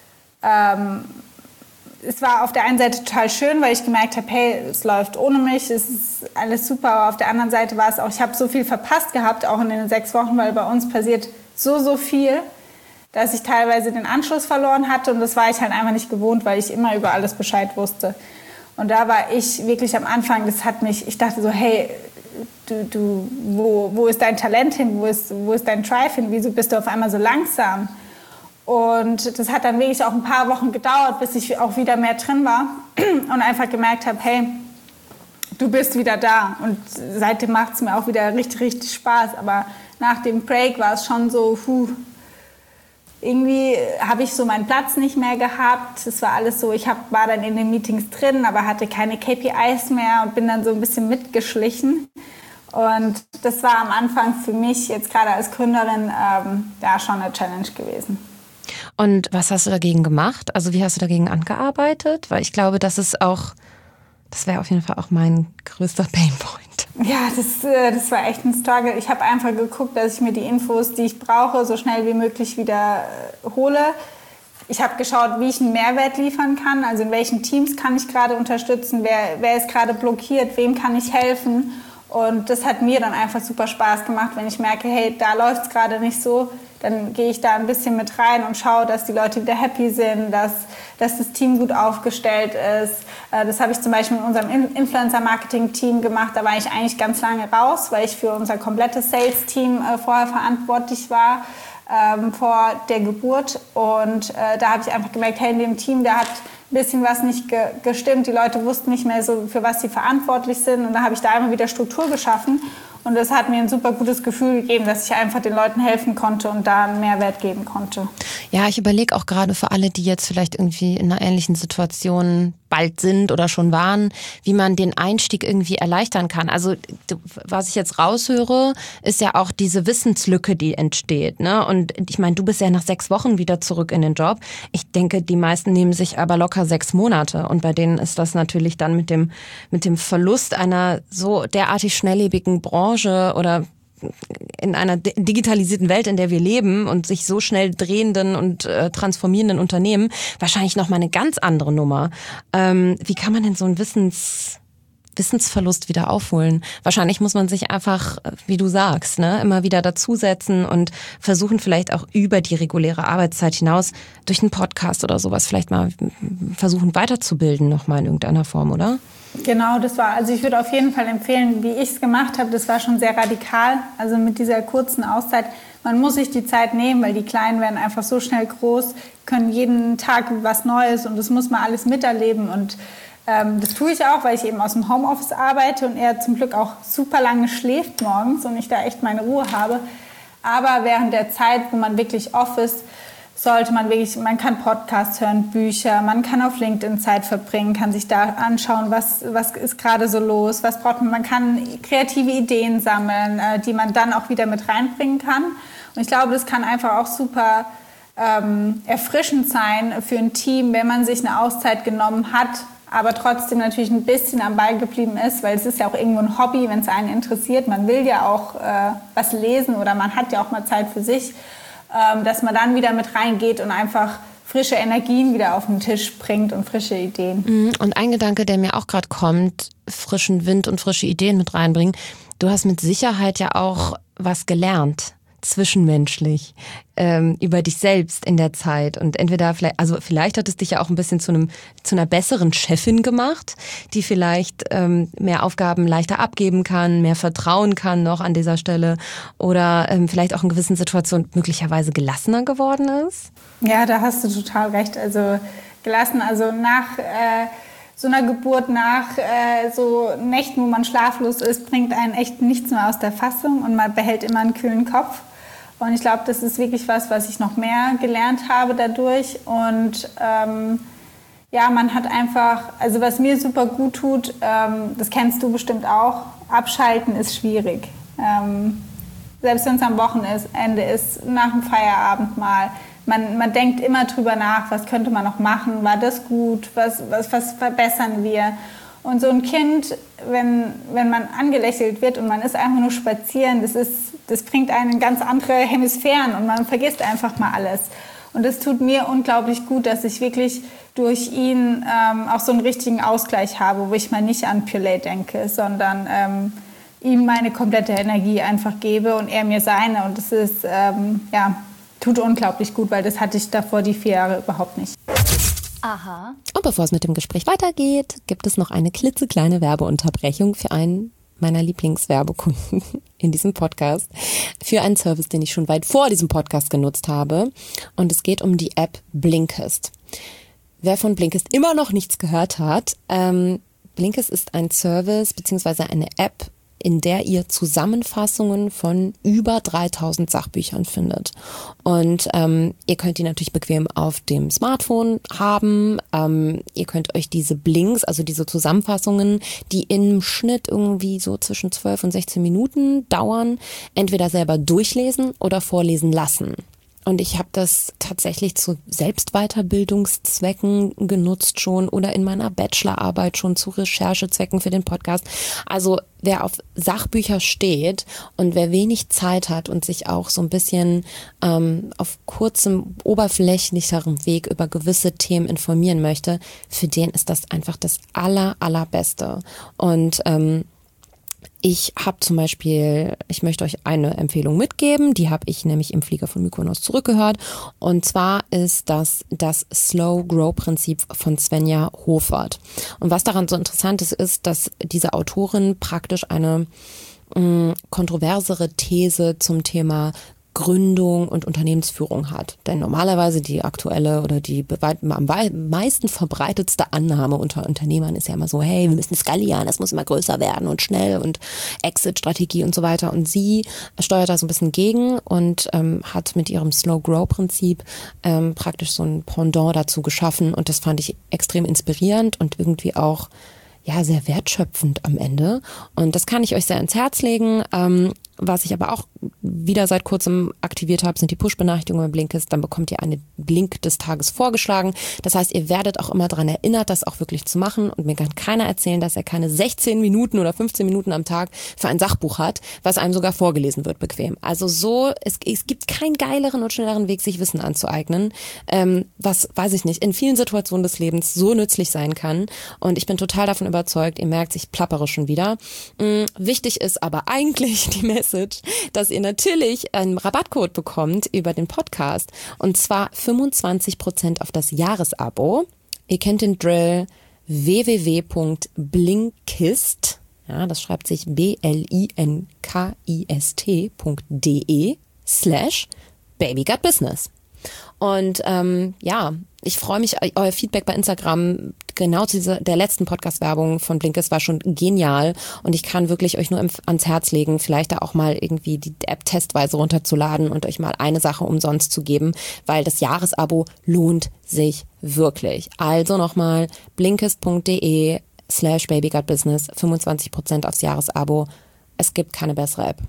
Ähm, Es war auf der einen Seite total schön, weil ich gemerkt habe, hey, es läuft ohne mich, es ist alles super. Aber auf der anderen Seite war es auch, ich habe so viel verpasst gehabt, auch in den sechs Wochen, weil bei uns passiert so, so viel, dass ich teilweise den Anschluss verloren hatte. Und das war ich halt einfach nicht gewohnt, weil ich immer über alles Bescheid wusste. Und da war ich wirklich am Anfang, das hat mich, ich dachte so, hey, du, du, wo, wo ist dein Talent hin, wo ist, wo ist dein Drive hin, wieso bist du auf einmal so langsam? Und das hat dann wirklich auch ein paar Wochen gedauert, bis ich auch wieder mehr drin war und einfach gemerkt habe, hey, du bist wieder da. Und seitdem macht es mir auch wieder richtig, richtig Spaß. Aber nach dem Break war es schon so, puh, irgendwie habe ich so meinen Platz nicht mehr gehabt. Es war alles so, ich hab, war dann in den Meetings drin, aber hatte keine K P Is mehr und bin dann so ein bisschen mitgeschlichen. Und das war am Anfang für mich jetzt gerade als Gründerin ähm, ja, schon eine Challenge gewesen. Und was hast du dagegen gemacht? Also wie hast du dagegen angearbeitet? Weil ich glaube, das ist auch, das wäre auf jeden Fall auch mein größter Painpoint. Ja, das, das war echt ein Struggle. Ich habe einfach geguckt, dass ich mir die Infos, die ich brauche, so schnell wie möglich wieder hole. Ich habe geschaut, wie ich einen Mehrwert liefern kann, also in welchen Teams kann ich gerade unterstützen, wer, wer ist gerade blockiert, wem kann ich helfen. Und das hat mir dann einfach super Spaß gemacht, wenn ich merke, hey, da läuft es gerade nicht so, dann gehe ich da ein bisschen mit rein und schaue, dass die Leute wieder happy sind, dass, dass das Team gut aufgestellt ist. Das habe ich zum Beispiel in unserem Influencer-Marketing-Team gemacht. Da war ich eigentlich ganz lange raus, weil ich für unser komplettes Sales-Team vorher verantwortlich war, ähm, vor der Geburt. Und äh, da habe ich einfach gemerkt, hey, in dem Team, da hat ein bisschen was nicht ge- gestimmt. Die Leute wussten nicht mehr so, für was sie verantwortlich sind. Und da habe ich da immer wieder Struktur geschaffen. Und das hat mir ein super gutes Gefühl gegeben, dass ich einfach den Leuten helfen konnte und da einen Mehrwert geben konnte. Ja, ich überlege auch gerade für alle, die jetzt vielleicht irgendwie in einer ähnlichen Situation bald sind oder schon waren, wie man den Einstieg irgendwie erleichtern kann. Also was ich jetzt raushöre, ist ja auch diese Wissenslücke, die entsteht, ne? Und ich meine, du bist ja nach sechs Wochen wieder zurück in den Job. Ich denke, die meisten nehmen sich aber locker sechs Monate. Und bei denen ist das natürlich dann mit dem, mit dem Verlust einer so derartig schnelllebigen Branche oder in einer digitalisierten Welt, in der wir leben und sich so schnell drehenden und äh, transformierenden Unternehmen wahrscheinlich nochmal eine ganz andere Nummer. Ähm, wie kann man denn so einen Wissens, Wissensverlust wieder aufholen? Wahrscheinlich muss man sich einfach, wie du sagst, ne, immer wieder dazusetzen und versuchen vielleicht auch über die reguläre Arbeitszeit hinaus durch einen Podcast oder sowas vielleicht mal versuchen weiterzubilden nochmal in irgendeiner Form, oder? Genau, das war, also ich würde auf jeden Fall empfehlen, wie ich es gemacht habe, das war schon sehr radikal, also mit dieser kurzen Auszeit. Man muss sich die Zeit nehmen, weil die Kleinen werden einfach so schnell groß, können jeden Tag was Neues und das muss man alles miterleben und ähm, das tue ich auch, weil ich eben aus dem Homeoffice arbeite und er zum Glück auch super lange schläft morgens und ich da echt meine Ruhe habe. Aber während der Zeit, wo man wirklich off ist, sollte man wirklich, man kann Podcasts hören, Bücher, man kann auf LinkedIn Zeit verbringen, kann sich da anschauen, was, was ist gerade so los, was braucht man, man kann kreative Ideen sammeln, äh, die man dann auch wieder mit reinbringen kann. Und ich glaube, das kann einfach auch super ähm, erfrischend sein für ein Team, wenn man sich eine Auszeit genommen hat, aber trotzdem natürlich ein bisschen am Ball geblieben ist, weil es ist ja auch irgendwo ein Hobby, wenn es einen interessiert. Man will ja auch äh, was lesen oder man hat ja auch mal Zeit für sich. Dass man dann wieder mit reingeht und einfach frische Energien wieder auf den Tisch bringt und frische Ideen. Und ein Gedanke, der mir auch gerade kommt, frischen Wind und frische Ideen mit reinbringen. Du hast mit Sicherheit ja auch was gelernt, zwischenmenschlich, ähm, über dich selbst in der Zeit. Und entweder vielleicht, also vielleicht hat es dich ja auch ein bisschen zu einem, zu einer besseren Chefin gemacht, die vielleicht ähm, mehr Aufgaben leichter abgeben kann, mehr vertrauen kann noch an dieser Stelle oder ähm, vielleicht auch in gewissen Situationen möglicherweise gelassener geworden ist. Ja, da hast du total recht. Also gelassen, also nach äh, so einer Geburt, nach äh, so Nächten, wo man schlaflos ist, bringt einen echt nichts mehr aus der Fassung und man behält immer einen kühlen Kopf. Und ich glaube, das ist wirklich was, was ich noch mehr gelernt habe dadurch. Und ähm, ja, man hat einfach, also was mir super gut tut, ähm, das kennst du bestimmt auch, abschalten ist schwierig. Ähm, selbst wenn es am Wochenende ist, nach dem Feierabend mal. Man, man denkt immer drüber nach, was könnte man noch machen, war das gut, was, was, was verbessern wir. Und so ein Kind, wenn, wenn man angelächelt wird und man ist einfach nur spazieren, das, ist, das bringt einen in ganz andere Hemisphären und man vergisst einfach mal alles. Und das tut mir unglaublich gut, dass ich wirklich durch ihn ähm, auch so einen richtigen Ausgleich habe, wo ich mal nicht an Purelay denke, sondern ähm, ihm meine komplette Energie einfach gebe und er mir seine. Und das ist, ähm, ja, tut unglaublich gut, weil das hatte ich davor die vier Jahre überhaupt nicht. Aha. Und bevor es mit dem Gespräch weitergeht, gibt es noch eine klitzekleine Werbeunterbrechung für einen meiner Lieblingswerbekunden in diesem Podcast, für einen Service, den ich schon weit vor diesem Podcast genutzt habe. Und es geht um die App Blinkist. Wer von Blinkist immer noch nichts gehört hat, ähm, Blinkist ist ein Service bzw. eine App, in der ihr Zusammenfassungen von über dreitausend Sachbüchern findet. Und ähm, ihr könnt die natürlich bequem auf dem Smartphone haben. Ähm, ihr könnt euch diese Blinks, also diese Zusammenfassungen, die im Schnitt irgendwie so zwischen zwölf und sechzehn Minuten dauern, entweder selber durchlesen oder vorlesen lassen. Und ich habe das tatsächlich zu Selbstweiterbildungszwecken genutzt schon oder in meiner Bachelorarbeit schon zu Recherchezwecken für den Podcast. Also wer auf Sachbücher steht und wer wenig Zeit hat und sich auch so ein bisschen ähm, auf kurzem, oberflächlicherem Weg über gewisse Themen informieren möchte, für den ist das einfach das aller, allerbeste. Und ähm, ich habe zum Beispiel, ich möchte euch eine Empfehlung mitgeben, die habe ich nämlich im Flieger von Mykonos zurückgehört. Und zwar ist das das Slow-Grow-Prinzip von Svenja Hofert. Und was daran so interessant ist, ist, dass diese Autorin praktisch eine mh, kontroversere These zum Thema Gründung und Unternehmensführung hat. Denn normalerweise die aktuelle oder die am meisten verbreitetste Annahme unter Unternehmern ist ja immer so, hey, wir müssen skalieren, das muss immer größer werden und schnell und Exit-Strategie und so weiter. Und sie steuert da so ein bisschen gegen und ähm, hat mit ihrem Slow-Grow-Prinzip ähm, praktisch so ein Pendant dazu geschaffen. Und das fand ich extrem inspirierend und irgendwie auch ja sehr wertschöpfend am Ende. Und das kann ich euch sehr ins Herz legen. Ähm, was ich aber auch wieder seit kurzem aktiviert habe, sind die Push-Benachrichtigungen bei Blinkist. Dann bekommt ihr einen Link des Tages vorgeschlagen. Das heißt, ihr werdet auch immer daran erinnert, das auch wirklich zu machen. Und mir kann keiner erzählen, dass er keine sechzehn Minuten oder fünfzehn Minuten am Tag für ein Sachbuch hat, was einem sogar vorgelesen wird, bequem. Also so, es, es gibt keinen geileren und schnelleren Weg, sich Wissen anzueignen, ähm, was, weiß ich nicht, in vielen Situationen des Lebens so nützlich sein kann. Und ich bin total davon überzeugt, ihr merkt, ich plappere schon wieder. Mhm, wichtig ist aber eigentlich die Message, dass ihr natürlich einen Rabattcode bekommt über den Podcast. Und zwar fünfundzwanzig Prozent auf das Jahresabo. Ihr kennt den Drill w w w punkt blinkist, ja, das schreibt sich B L I N K I S T punkt de slash Baby Got Business. Und ähm, ja, ich freue mich, euer Feedback bei Instagram genau zu dieser, der letzten Podcast-Werbung von Blinkist war schon genial und ich kann wirklich euch nur ans Herz legen, vielleicht da auch mal irgendwie die App testweise runterzuladen und euch mal eine Sache umsonst zu geben, weil das Jahresabo lohnt sich wirklich. Also nochmal blinkist punkt de slash Baby Got Business, fünfundzwanzig Prozent aufs Jahresabo. Es gibt keine bessere App.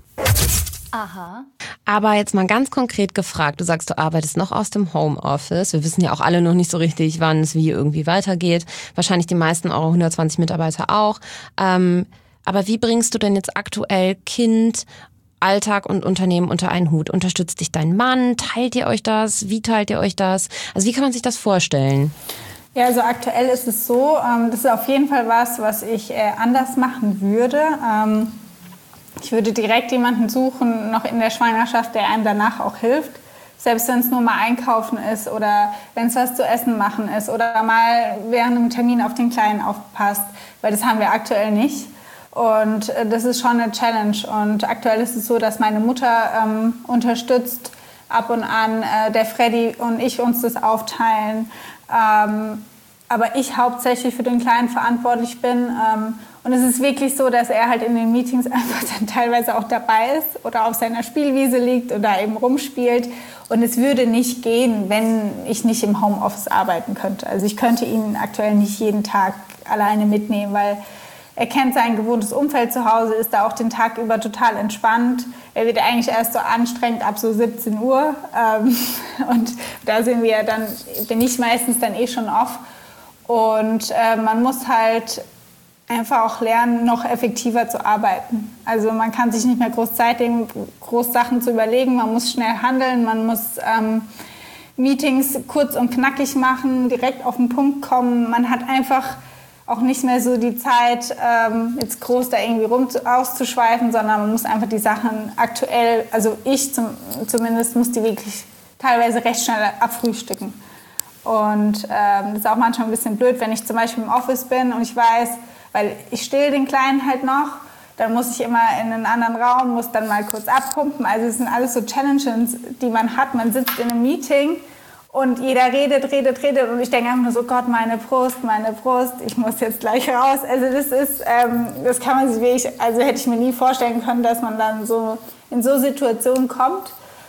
Aha. Aber jetzt mal ganz konkret gefragt, du sagst, du arbeitest noch aus dem Homeoffice. Wir wissen ja auch alle noch nicht so richtig, wann es wie irgendwie weitergeht. Wahrscheinlich die meisten eurer hundertzwanzig Mitarbeiter auch. Ähm, aber wie bringst du denn jetzt aktuell Kind, Alltag und Unternehmen unter einen Hut? Unterstützt dich dein Mann? Teilt ihr euch das? Wie teilt ihr euch das? Also wie kann man sich das vorstellen? Ja, also aktuell ist es so, ähm, das ist auf jeden Fall was, was ich äh, anders machen würde. Ähm, Ich würde direkt jemanden suchen, noch in der Schwangerschaft, der einem danach auch hilft. Selbst wenn es nur mal einkaufen ist oder wenn es was zu essen machen ist oder mal während einem Termin auf den Kleinen aufpasst, weil das haben wir aktuell nicht. Und das ist schon eine Challenge. Und aktuell ist es so, dass meine Mutter ähm, unterstützt, ab und an äh, der Freddy und ich uns das aufteilen. Ähm, aber ich hauptsächlich für den Kleinen verantwortlich bin. Ähm, Und es ist wirklich so, dass er halt in den Meetings einfach dann teilweise auch dabei ist oder auf seiner Spielwiese liegt oder eben rumspielt. Und es würde nicht gehen, wenn ich nicht im Homeoffice arbeiten könnte. Also ich könnte ihn aktuell nicht jeden Tag alleine mitnehmen, weil er kennt sein gewohntes Umfeld zu Hause, ist da auch den Tag über total entspannt. Er wird eigentlich erst so anstrengend ab so siebzehn Uhr. Und da sind wir dann, bin ich meistens dann eh schon off. Und man muss halt einfach auch lernen, noch effektiver zu arbeiten. Also man kann sich nicht mehr groß Zeit nehmen, groß Sachen zu überlegen. Man muss schnell handeln, man muss ähm, Meetings kurz und knackig machen, direkt auf den Punkt kommen. Man hat einfach auch nicht mehr so die Zeit, ähm, jetzt groß da irgendwie rum auszuschweifen, sondern man muss einfach die Sachen aktuell, also ich zum, zumindest, muss die wirklich teilweise recht schnell abfrühstücken. Und ähm, das ist auch manchmal ein bisschen blöd, wenn ich zum Beispiel im Office bin und ich weiß, weil ich still den Kleinen halt noch, dann muss ich immer in einen anderen Raum, muss dann mal kurz abpumpen. Also es sind alles so Challenges, die man hat. Man sitzt in einem Meeting und jeder redet, redet, redet und ich denke einfach nur so, Gott, meine Brust, meine Brust, ich muss jetzt gleich raus. Also das ist, ähm, das kann man sich wirklich, also hätte ich mir nie vorstellen können, dass man dann so in so Situationen kommt.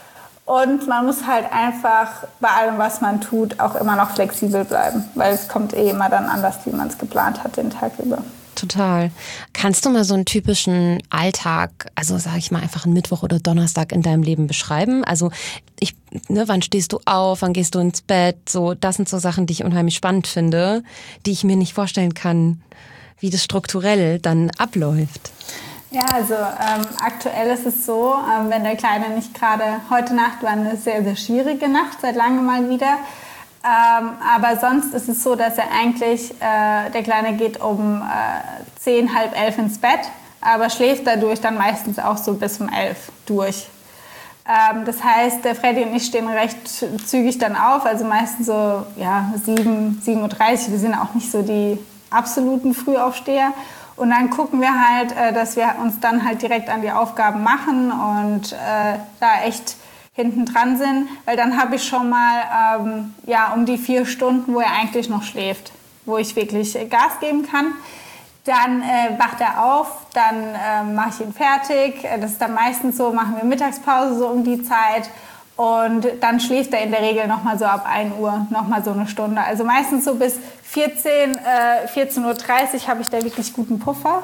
Und man muss halt einfach bei allem, was man tut, auch immer noch flexibel bleiben, weil es kommt eh immer dann anders, wie man es geplant hat, den Tag über. Total. Kannst du mal so einen typischen Alltag, also sage ich mal einfach einen Mittwoch oder Donnerstag in deinem Leben beschreiben? Also ich, ne, wann stehst du auf, wann gehst du ins Bett? So, das sind so Sachen, die ich unheimlich spannend finde, die ich mir nicht vorstellen kann, wie das strukturell dann abläuft. Ja, also ähm, aktuell ist es so, ähm, wenn der Kleine nicht gerade, heute Nacht war eine sehr, sehr schwierige Nacht, seit langem mal wieder. Ähm, aber sonst ist es so, dass er eigentlich, äh, der Kleine geht um äh, zehn, halb elf ins Bett, aber schläft dadurch dann meistens auch so bis um elf durch. Ähm, das heißt, der Freddy und ich stehen recht zügig dann auf, also meistens so ja, sieben, sieben Uhr dreißig. Wir sind auch nicht so die absoluten Frühaufsteher. Und dann gucken wir halt, dass wir uns dann halt direkt an die Aufgaben machen und äh, da echt hinten dran sind. Weil dann habe ich schon mal ähm, ja, um die vier Stunden, wo er eigentlich noch schläft, wo ich wirklich Gas geben kann. Dann äh, wacht er auf, dann äh, mache ich ihn fertig. Das ist dann meistens so, machen wir Mittagspause so um die Zeit. Und dann schläft er in der Regel noch mal so ab ein Uhr, noch mal so eine Stunde. Also meistens so bis vierzehn, äh, vierzehn Uhr dreißig habe ich da wirklich guten Puffer.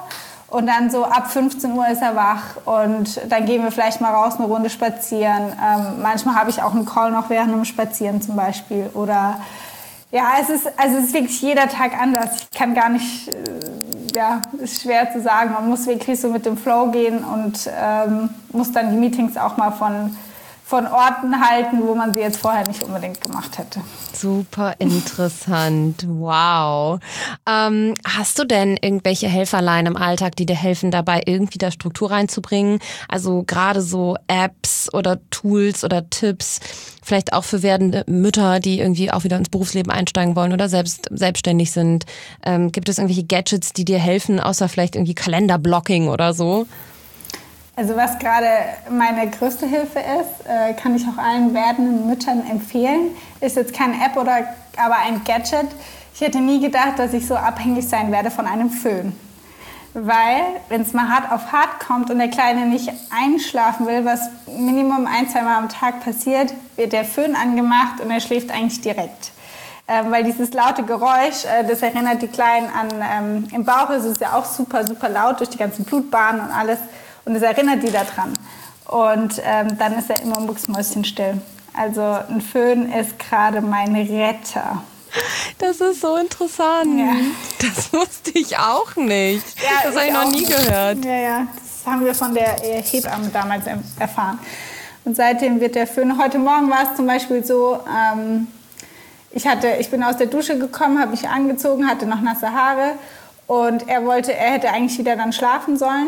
Und dann so ab fünfzehn Uhr ist er wach und dann gehen wir vielleicht mal raus, eine Runde spazieren. Ähm, manchmal habe ich auch einen Call noch während dem Spazieren zum Beispiel. Oder ja, es ist, also es ist wirklich jeder Tag anders. Ich kann gar nicht, äh, ja, ist schwer zu sagen. Man muss wirklich so mit dem Flow gehen und ähm, muss dann die Meetings auch mal von von Orten halten, wo man sie jetzt vorher nicht unbedingt gemacht hätte. Super interessant. Wow. Ähm, hast du denn irgendwelche Helferlein im Alltag, die dir helfen, dabei irgendwie da Struktur reinzubringen? Also gerade so Apps oder Tools oder Tipps, vielleicht auch für werdende Mütter, die irgendwie auch wieder ins Berufsleben einsteigen wollen oder selbst selbstständig sind. Ähm, gibt es irgendwelche Gadgets, die dir helfen, außer vielleicht irgendwie Kalenderblocking oder so? Also was gerade meine größte Hilfe ist, äh, kann ich auch allen werdenden Müttern empfehlen, ist jetzt keine App oder aber ein Gadget. Ich hätte nie gedacht, dass ich so abhängig sein werde von einem Föhn. Weil, wenn es mal hart auf hart kommt und der Kleine nicht einschlafen will, was Minimum ein, zwei Mal am Tag passiert, wird der Föhn angemacht und er schläft eigentlich direkt. Ähm, weil dieses laute Geräusch, äh, das erinnert die Kleinen an, ähm, im Bauch ist es ja auch super, super laut durch die ganzen Blutbahnen und alles. Und es erinnert die daran. Und ähm, dann ist er immer mucksmäuschenstill. Also ein Föhn ist gerade mein Retter. Das ist so interessant. Ja. Das wusste ich auch nicht. Ja, das habe ich noch nie gehört. Ja, ja, das haben wir von der Hebamme damals erfahren. Und seitdem wird der Föhn. Heute Morgen war es zum Beispiel so, ähm, ich, hatte, ich bin aus der Dusche gekommen, habe mich angezogen, hatte noch nasse Haare. Und er wollte, er hätte eigentlich wieder dann schlafen sollen.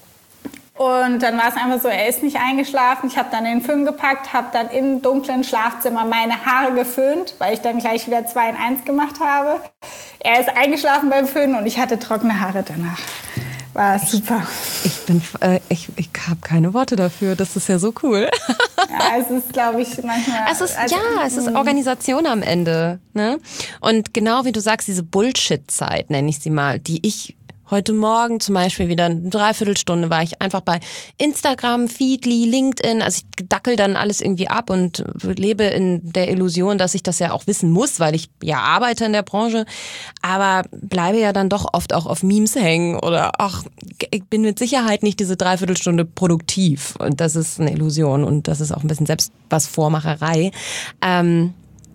Und dann war es einfach so, er ist nicht eingeschlafen. Ich habe dann den Föhn gepackt, habe dann im dunklen Schlafzimmer meine Haare geföhnt, weil ich dann gleich wieder zwei in eins gemacht habe. Er ist eingeschlafen beim Föhnen und ich hatte trockene Haare danach. War super. Ich bin, äh, ich, ich habe keine Worte dafür. Das ist ja so cool. Ja, es ist, glaube ich, manchmal... Es ist, also, ja, es ist Organisation am Ende. Ne? Und genau wie du sagst, diese Bullshit-Zeit, nenne ich sie mal, die ich... Heute Morgen zum Beispiel wieder eine Dreiviertelstunde war ich einfach bei Instagram, Feedly, LinkedIn. Also ich dackel dann alles irgendwie ab und lebe in der Illusion, dass ich das ja auch wissen muss, weil ich ja arbeite in der Branche. Aber bleibe ja dann doch oft auch auf Memes hängen oder ach, ich bin mit Sicherheit nicht diese Dreiviertelstunde produktiv. Und das ist eine Illusion und das ist auch ein bisschen selbst was Vormacherei. Ähm,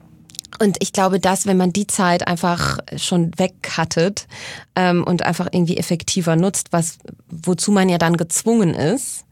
Und ich glaube, dass, wenn man die Zeit einfach schon wegcuttet ähm, und einfach irgendwie effektiver nutzt, was wozu man ja dann gezwungen ist,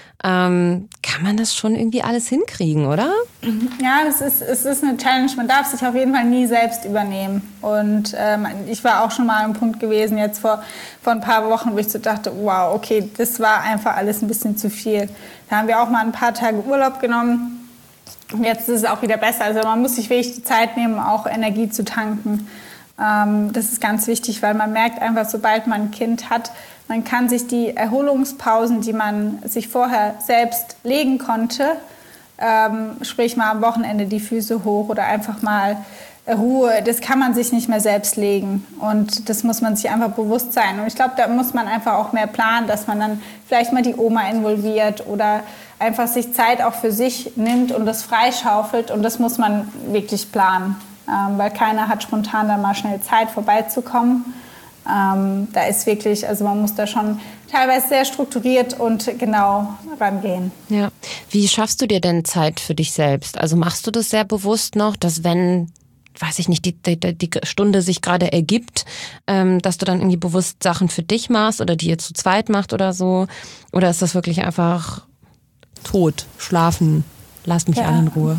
ähm, kann man das schon irgendwie alles hinkriegen, oder? Ja, es ist, es ist eine Challenge. Man darf sich auf jeden Fall nie selbst übernehmen. Und ähm, ich war auch schon mal am Punkt gewesen, jetzt vor, vor ein paar Wochen, wo ich so dachte, wow, okay, das war einfach alles ein bisschen zu viel. Da haben wir auch mal ein paar Tage Urlaub genommen. Jetzt ist es auch wieder besser. Also man muss sich wirklich die Zeit nehmen, auch Energie zu tanken. Ähm, das ist ganz wichtig, weil man merkt einfach, sobald man ein Kind hat, man kann sich die Erholungspausen, die man sich vorher selbst legen konnte, ähm, sprich mal am Wochenende die Füße hoch oder einfach mal Ruhe, das kann man sich nicht mehr selbst legen. Und das muss man sich einfach bewusst sein. Und ich glaube, da muss man einfach auch mehr planen, dass man dann vielleicht mal die Oma involviert oder einfach sich Zeit auch für sich nimmt und das freischaufelt. Und das muss man wirklich planen, ähm, weil keiner hat spontan dann mal schnell Zeit, vorbeizukommen. Ähm, da ist wirklich, also man muss da schon teilweise sehr strukturiert und genau rangehen. Ja. Wie schaffst du dir denn Zeit für dich selbst? Also machst du das sehr bewusst noch, dass wenn, weiß ich nicht, die, die, die Stunde sich gerade ergibt, ähm, dass du dann irgendwie bewusst Sachen für dich machst oder die ihr zu zweit macht oder so? Oder ist das wirklich einfach tot, schlafen, lasst mich ja. alle in Ruhe?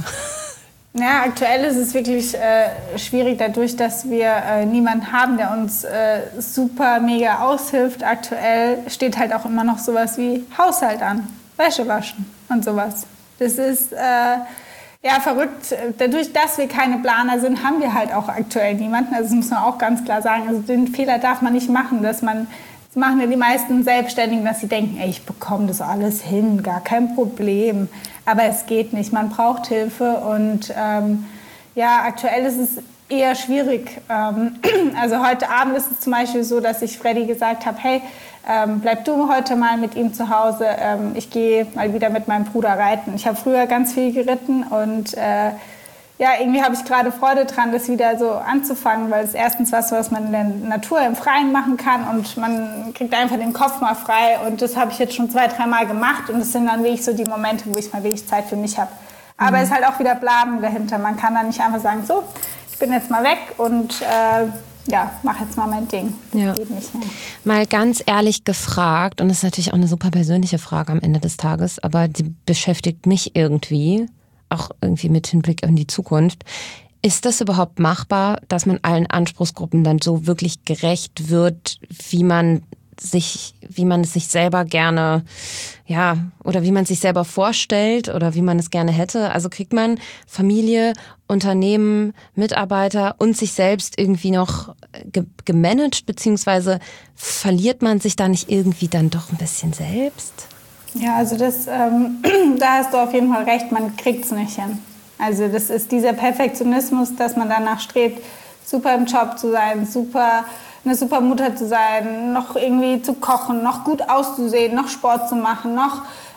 Ja, aktuell ist es wirklich äh, schwierig, dadurch, dass wir äh, niemanden haben, der uns äh, super mega aushilft. Aktuell steht halt auch immer noch sowas wie Haushalt an, Wäsche waschen und sowas. Das ist äh, ja verrückt. Dadurch, dass wir keine Planer sind, haben wir halt auch aktuell niemanden. Also das muss man auch ganz klar sagen. Also den Fehler darf man nicht machen, dass man Das machen ja die meisten Selbstständigen, dass sie denken, ey, ich bekomme das alles hin, gar kein Problem. Aber es geht nicht, man braucht Hilfe und ähm, ja, aktuell ist es eher schwierig. Ähm, also heute Abend ist es zum Beispiel so, dass ich Freddy gesagt habe, hey, ähm, bleib du heute mal mit ihm zu Hause, ähm, ich gehe mal wieder mit meinem Bruder reiten. Ich habe früher ganz viel geritten und äh, ja, irgendwie habe ich gerade Freude dran, das wieder so anzufangen, weil es erstens was, was man in der Natur im Freien machen kann und man kriegt einfach den Kopf mal frei und das habe ich jetzt schon zwei, dreimal gemacht und das sind dann wirklich so die Momente, wo ich mal wirklich Zeit für mich habe. Aber es mhm. ist halt auch wieder Planung dahinter. Man kann dann nicht einfach sagen, so, ich bin jetzt mal weg und äh, ja, mach jetzt mal mein Ding. Ja. Geht nicht mehr. Mal ganz ehrlich gefragt, und das ist natürlich auch eine super persönliche Frage am Ende des Tages, aber die beschäftigt mich irgendwie, auch irgendwie mit Hinblick in die Zukunft. Ist das überhaupt machbar, dass man allen Anspruchsgruppen dann so wirklich gerecht wird, wie man sich, wie man es sich selber gerne, ja, oder wie man es sich selber vorstellt oder wie man es gerne hätte? Also kriegt man Familie, Unternehmen, Mitarbeiter und sich selbst irgendwie noch ge- gemanagt, beziehungsweise verliert man sich da nicht irgendwie dann doch ein bisschen selbst? Ja, also das, ähm, da hast du auf jeden Fall recht, man kriegt es nicht hin. Also das ist dieser Perfektionismus, dass man danach strebt, super im Job zu sein, super eine super Mutter zu sein, noch irgendwie zu kochen, noch gut auszusehen, noch Sport zu machen, noch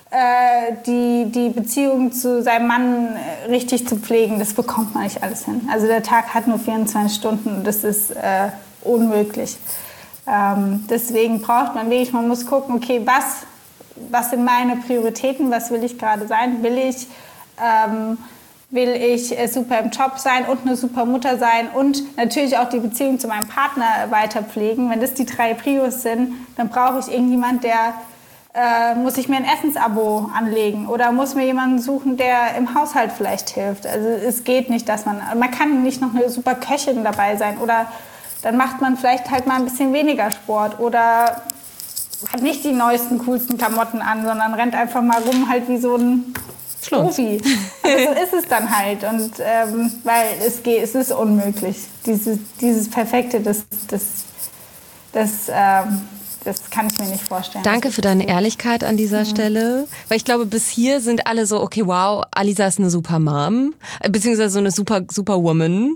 äh, die, die Beziehung zu seinem Mann richtig zu pflegen, das bekommt man nicht alles hin. Also der Tag hat nur vierundzwanzig Stunden und das ist äh, unmöglich. Ähm, deswegen braucht man wirklich, man muss gucken, okay, was, was sind meine Prioritäten, was will ich gerade sein? Will ich... Ähm, will ich äh, super im Job sein und eine super Mutter sein und natürlich auch die Beziehung zu meinem Partner weiter pflegen. Wenn das die drei Prios sind, dann brauche ich irgendjemand, der äh, muss ich mir ein Essensabo anlegen oder muss mir jemanden suchen, der im Haushalt vielleicht hilft. Also es geht nicht, dass man, man kann nicht noch eine super Köchin dabei sein oder dann macht man vielleicht halt mal ein bisschen weniger Sport oder hat nicht die neuesten, coolsten Klamotten an, sondern rennt einfach mal rum halt wie so ein Profi. Also so ist es dann halt. Und ähm, weil es geht, es ist unmöglich. Dieses, dieses Perfekte, das, das, das, ähm, das kann ich mir nicht vorstellen. Danke für deine Ehrlichkeit an dieser mhm. Stelle. Weil ich glaube, bis hier sind alle so, okay, wow, Alisa ist eine super Mom, beziehungsweise so eine super, super Woman.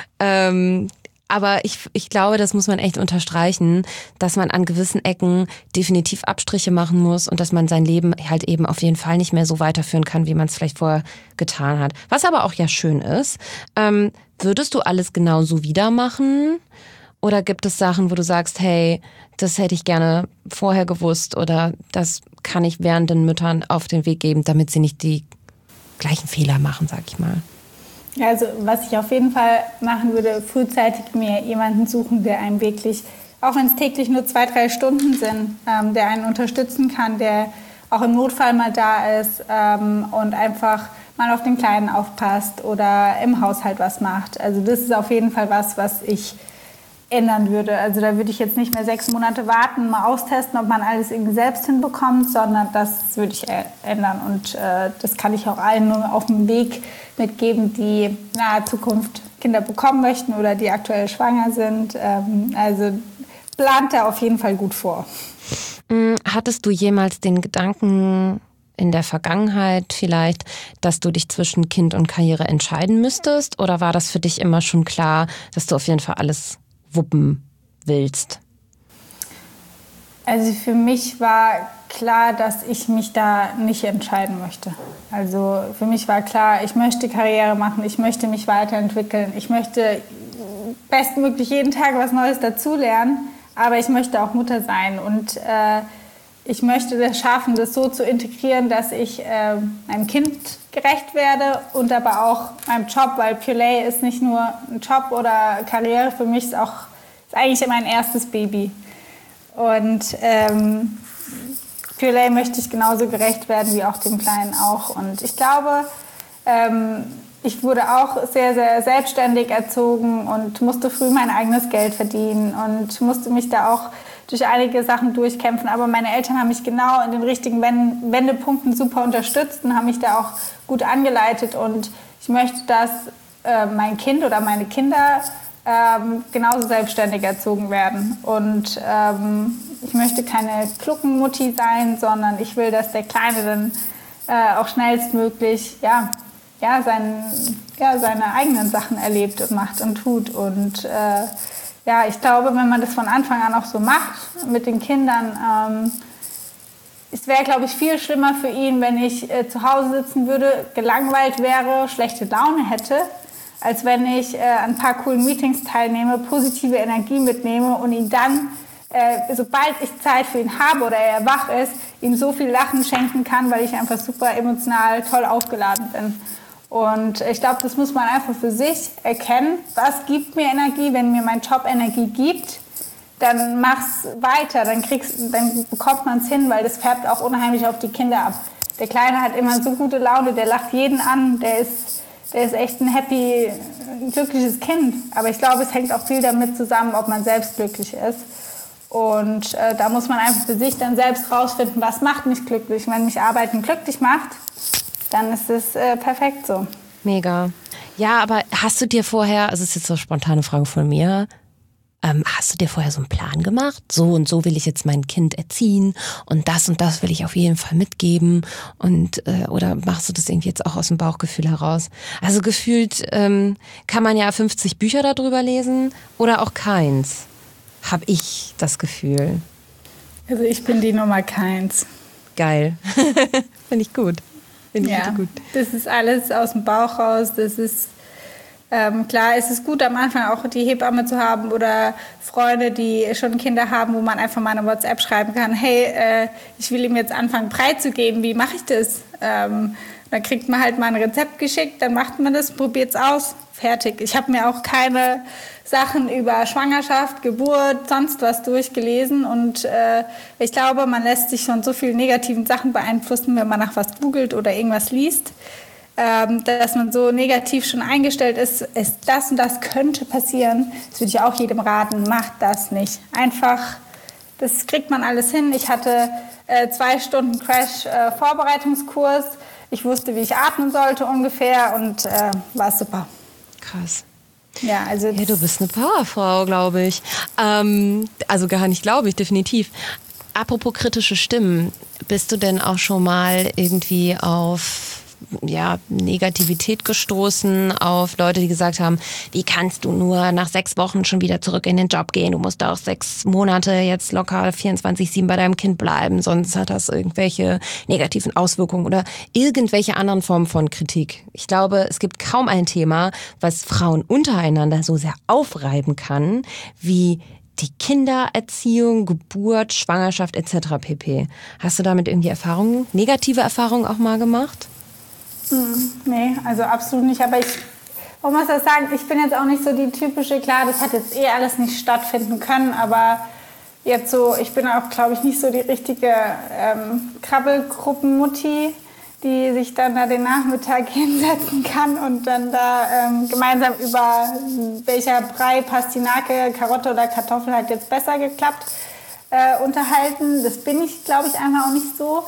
Ähm, Aber ich, ich glaube, das muss man echt unterstreichen, dass man an gewissen Ecken definitiv Abstriche machen muss und dass man sein Leben halt eben auf jeden Fall nicht mehr so weiterführen kann, wie man es vielleicht vorher getan hat. Was aber auch ja schön ist. Ähm, würdest du alles genauso wieder machen? Oder gibt es Sachen, wo du sagst, hey, das hätte ich gerne vorher gewusst oder das kann ich während den Müttern auf den Weg geben, damit sie nicht die gleichen Fehler machen, sag ich mal? Ja, also was ich auf jeden Fall machen würde, frühzeitig mir jemanden suchen, der einem wirklich, auch wenn es täglich nur zwei, drei Stunden sind, ähm, der einen unterstützen kann, der auch im Notfall mal da ist ähm, und einfach mal auf den Kleinen aufpasst oder im Haushalt was macht. Also das ist auf jeden Fall was, was ich ändern würde. Also da würde ich jetzt nicht mehr sechs Monate warten, mal austesten, ob man alles irgendwie selbst hinbekommt, sondern das würde ich ändern. Und äh, das kann ich auch allen nur auf dem Weg mitgeben, die in naher Zukunft Kinder bekommen möchten oder die aktuell schwanger sind. Ähm, also plant da auf jeden Fall gut vor. Hattest du jemals den Gedanken in der Vergangenheit vielleicht, dass du dich zwischen Kind und Karriere entscheiden müsstest? Oder war das für dich immer schon klar, dass du auf jeden Fall alles wuppen willst? Also für mich war klar, dass ich mich da nicht entscheiden möchte. Also für mich war klar, ich möchte Karriere machen, ich möchte mich weiterentwickeln, ich möchte bestmöglich jeden Tag was Neues dazulernen, aber ich möchte auch Mutter sein und äh, ich möchte das schaffen, das so zu integrieren, dass ich äh, meinem Kind gerecht werde und aber auch meinem Job, weil Purelay ist nicht nur ein Job oder Karriere, für mich ist auch ist eigentlich mein erstes Baby. Und ähm, Purelay möchte ich genauso gerecht werden wie auch dem Kleinen auch. Und ich glaube, ähm, ich wurde auch sehr, sehr selbstständig erzogen und musste früh mein eigenes Geld verdienen und musste mich da auch durch einige Sachen durchkämpfen. Aber meine Eltern haben mich genau in den richtigen Wendepunkten super unterstützt und haben mich da auch gut angeleitet. Und ich möchte, dass äh, mein Kind oder meine Kinder ähm, genauso selbstständig erzogen werden. Und ähm, ich möchte keine Kluckenmutti sein, sondern ich will, dass der Kleine dann äh, auch schnellstmöglich ja, ja, sein, ja, seine eigenen Sachen erlebt und macht und tut. Und äh, ja, ich glaube, wenn man das von Anfang an auch so macht mit den Kindern, ähm, es wäre, glaube ich, viel schlimmer für ihn, wenn ich äh, zu Hause sitzen würde, gelangweilt wäre, schlechte Laune hätte, als wenn ich äh, an ein paar coolen Meetings teilnehme, positive Energie mitnehme und ihn dann, äh, sobald ich Zeit für ihn habe oder er wach ist, ihm so viel Lachen schenken kann, weil ich einfach super emotional toll aufgeladen bin. Und ich glaube, das muss man einfach für sich erkennen. Was gibt mir Energie? Wenn mir mein Job Energie gibt, dann mach's weiter, dann, kriegst, dann bekommt man es hin, weil das färbt auch unheimlich auf die Kinder ab. Der Kleine hat immer so gute Laune, der lacht jeden an, der ist, der ist echt ein happy, glückliches Kind. Aber ich glaube, es hängt auch viel damit zusammen, ob man selbst glücklich ist. Und äh, da muss man einfach für sich dann selbst rausfinden, was macht mich glücklich. Wenn mich Arbeiten glücklich macht, dann ist es äh, perfekt so. Mega. Ja, aber hast du dir vorher, also es ist jetzt so eine spontane Frage von mir, Ähm, hast du dir vorher so einen Plan gemacht? So und so will ich jetzt mein Kind erziehen und das und das will ich auf jeden Fall mitgeben und äh, oder machst du das irgendwie jetzt auch aus dem Bauchgefühl heraus? Also gefühlt ähm, kann man ja fünfzig Bücher darüber lesen oder auch keins, habe ich das Gefühl. Also ich bin die Nummer keins. Geil. Finde ich gut. Finde ich ja, gut. Das ist alles aus dem Bauch raus, das ist Ähm, klar, es ist gut, am Anfang auch die Hebamme zu haben oder Freunde, die schon Kinder haben, wo man einfach mal eine WhatsApp schreiben kann, hey, äh, ich will ihm jetzt anfangen, Brei zu geben, wie mache ich das? Ähm, dann kriegt man halt mal ein Rezept geschickt, dann macht man das, probiert es aus, fertig. Ich habe mir auch keine Sachen über Schwangerschaft, Geburt, sonst was durchgelesen und äh, ich glaube, man lässt sich von so vielen negativen Sachen beeinflussen, wenn man nach was googelt oder irgendwas liest. Ähm, dass man so negativ schon eingestellt ist, ist das und das könnte passieren. Das würde ich auch jedem raten, macht das nicht. Einfach, das kriegt man alles hin. Ich hatte äh, zwei Stunden Crash-Vorbereitungskurs. Äh, ich wusste, wie ich atmen sollte ungefähr und äh, war super. Krass. Ja, also ja, du bist eine Powerfrau, glaube ich. Ähm, also gar nicht, glaube ich, definitiv. Apropos kritische Stimmen, bist du denn auch schon mal irgendwie auf ja, Negativität gestoßen, auf Leute, die gesagt haben, wie kannst du nur nach sechs Wochen schon wieder zurück in den Job gehen? Du musst auch sechs Monate jetzt locker vierundzwanzig sieben bei deinem Kind bleiben, sonst hat das irgendwelche negativen Auswirkungen oder irgendwelche anderen Formen von Kritik. Ich glaube, es gibt kaum ein Thema, was Frauen untereinander so sehr aufreiben kann, wie die Kindererziehung, Geburt, Schwangerschaft et cetera pp. Hast du damit irgendwie Erfahrungen, negative Erfahrungen auch mal gemacht? Hm, nee, also absolut nicht. Aber ich, man muss das sagen, ich bin jetzt auch nicht so die typische, klar, das hat jetzt eh alles nicht stattfinden können, aber jetzt so, ich bin auch, glaube ich, nicht so die richtige ähm, Krabbelgruppenmutti, die sich dann da den Nachmittag hinsetzen kann und dann da ähm, gemeinsam über welcher Brei, Pastinake, Karotte oder Kartoffel hat jetzt besser geklappt, äh, unterhalten. Das bin ich, glaube ich, einfach auch nicht so.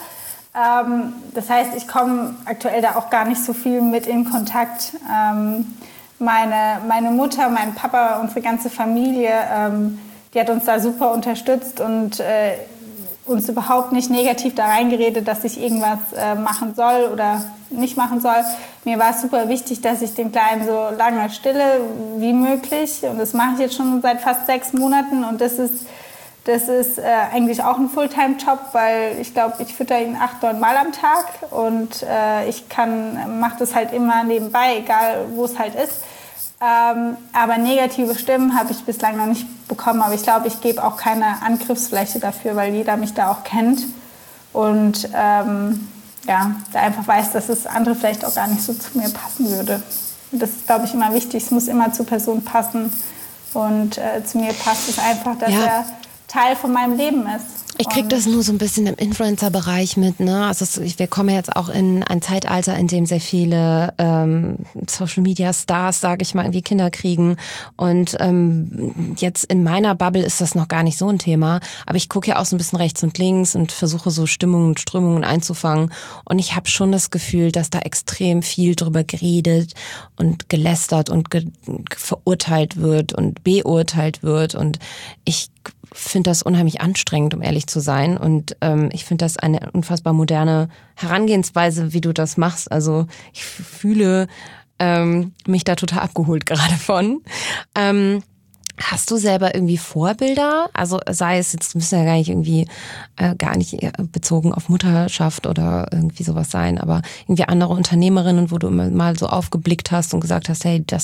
Ähm, das heißt, ich komme aktuell da auch gar nicht so viel mit in Kontakt. Ähm, meine, meine Mutter, mein Papa, unsere ganze Familie, ähm, die hat uns da super unterstützt und äh, uns überhaupt nicht negativ da reingeredet, dass ich irgendwas äh, machen soll oder nicht machen soll. Mir war es super wichtig, dass ich den Kleinen so lange stille wie möglich. Und das mache ich jetzt schon seit fast sechs Monaten. Und das ist, das ist äh, eigentlich auch ein Fulltime-Job, weil ich glaube, ich fütter ihn acht, neun Mal am Tag. Und äh, ich kann, mache das halt immer nebenbei, egal wo es halt ist. Ähm, aber negative Stimmen habe ich bislang noch nicht bekommen. Aber ich glaube, ich gebe auch keine Angriffsfläche dafür, weil jeder mich da auch kennt. Und ähm, ja, da einfach weiß, dass es andere vielleicht auch gar nicht so zu mir passen würde. Und das ist, glaube ich, immer wichtig. Es muss immer zur Person passen. Und äh, zu mir passt es einfach, dass ja. er Teil von meinem Leben ist. Ich kriege das nur so ein bisschen im Influencer-Bereich mit, ne? Also wir kommen jetzt auch in ein Zeitalter, in dem sehr viele ähm, Social-Media-Stars, sage ich mal, irgendwie Kinder kriegen. Und ähm, jetzt in meiner Bubble ist das noch gar nicht so ein Thema. Aber ich gucke ja auch so ein bisschen rechts und links und versuche so Stimmungen und Strömungen einzufangen. Und ich habe schon das Gefühl, dass da extrem viel drüber geredet und gelästert und ge- verurteilt wird und beurteilt wird. Und ich finde das unheimlich anstrengend, um ehrlich zu sein. Und ähm, ich finde das eine unfassbar moderne Herangehensweise, wie du das machst. Also ich fühle ähm, mich da total abgeholt gerade von. Ähm, hast du selber irgendwie Vorbilder? Also sei es jetzt, müssen ja gar nicht irgendwie äh, gar nicht bezogen auf Mutterschaft oder irgendwie sowas sein, aber irgendwie andere Unternehmerinnen, wo du immer mal so aufgeblickt hast und gesagt hast, hey, das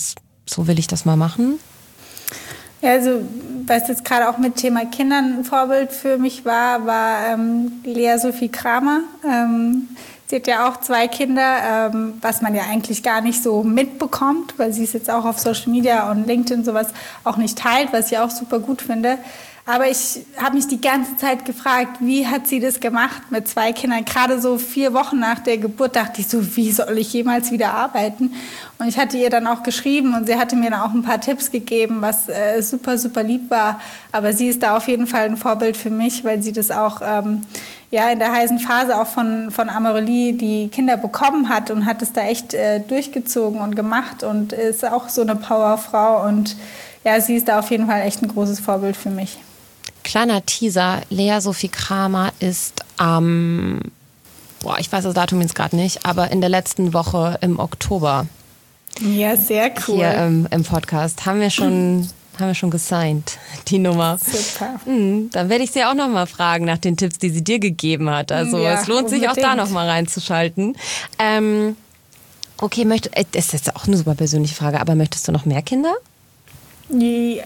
so will ich das mal machen? Ja, also was jetzt gerade auch mit Thema Kindern ein Vorbild für mich war, war ähm, Lea Sophie Kramer. Ähm, sie hat ja auch zwei Kinder, ähm, was man ja eigentlich gar nicht so mitbekommt, weil sie es jetzt auch auf Social Media und LinkedIn sowas auch nicht teilt, was ich auch super gut finde. Aber ich habe mich die ganze Zeit gefragt, wie hat sie das gemacht mit zwei Kindern? Gerade so vier Wochen nach der Geburt dachte ich so, wie soll ich jemals wieder arbeiten? Und ich hatte ihr dann auch geschrieben und sie hatte mir dann auch ein paar Tipps gegeben, was äh, super, super lieb war. Aber sie ist da auf jeden Fall ein Vorbild für mich, weil sie das auch ähm, ja, in der heißen Phase auch von, von Amorelie die Kinder bekommen hat und hat es da echt äh, durchgezogen und gemacht und ist auch so eine Powerfrau. Und ja, sie ist da auf jeden Fall echt ein großes Vorbild für mich. Kleiner Teaser, Lea Sophie Kramer ist am, ähm, boah, ich weiß das Datum jetzt gerade nicht, aber in der letzten Woche im Oktober. Ja, sehr cool. Hier ähm, im Podcast haben wir schon, haben wir schon gesigned, die Nummer. Super. Mhm, dann werde ich sie auch nochmal fragen nach den Tipps, die sie dir gegeben hat. Also ja, es lohnt sich auch da nochmal reinzuschalten. Ähm, okay, möchte, das ist jetzt auch eine super persönliche Frage, aber möchtest du noch mehr Kinder? Ja,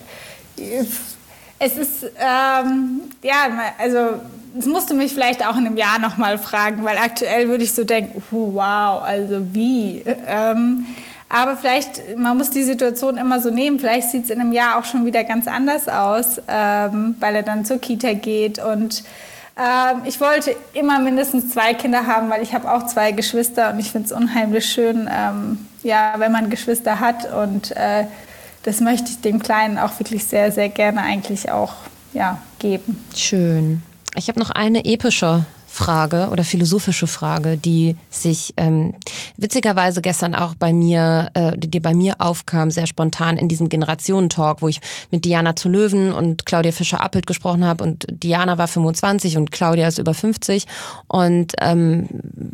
es ist, ähm, ja, also das musst du mich vielleicht auch in einem Jahr nochmal fragen, weil aktuell würde ich so denken, oh, wow, also wie? Ähm, aber vielleicht, man muss die Situation immer so nehmen, vielleicht sieht es in einem Jahr auch schon wieder ganz anders aus, ähm, weil er dann zur Kita geht und ähm, ich wollte immer mindestens zwei Kinder haben, weil ich habe auch zwei Geschwister und ich finde es unheimlich schön, ähm, ja, wenn man Geschwister hat und äh, das möchte ich dem Kleinen auch wirklich sehr, sehr gerne eigentlich auch ja, geben. Schön. Ich habe noch eine epische Frage oder philosophische Frage, die sich ähm, witzigerweise gestern auch bei mir, äh, die bei mir aufkam, sehr spontan in diesem Generationentalk, wo ich mit Diana zu Löwen und Claudia Fischer-Appelt gesprochen habe und Diana war fünfundzwanzig und Claudia ist über fünfzig und ähm,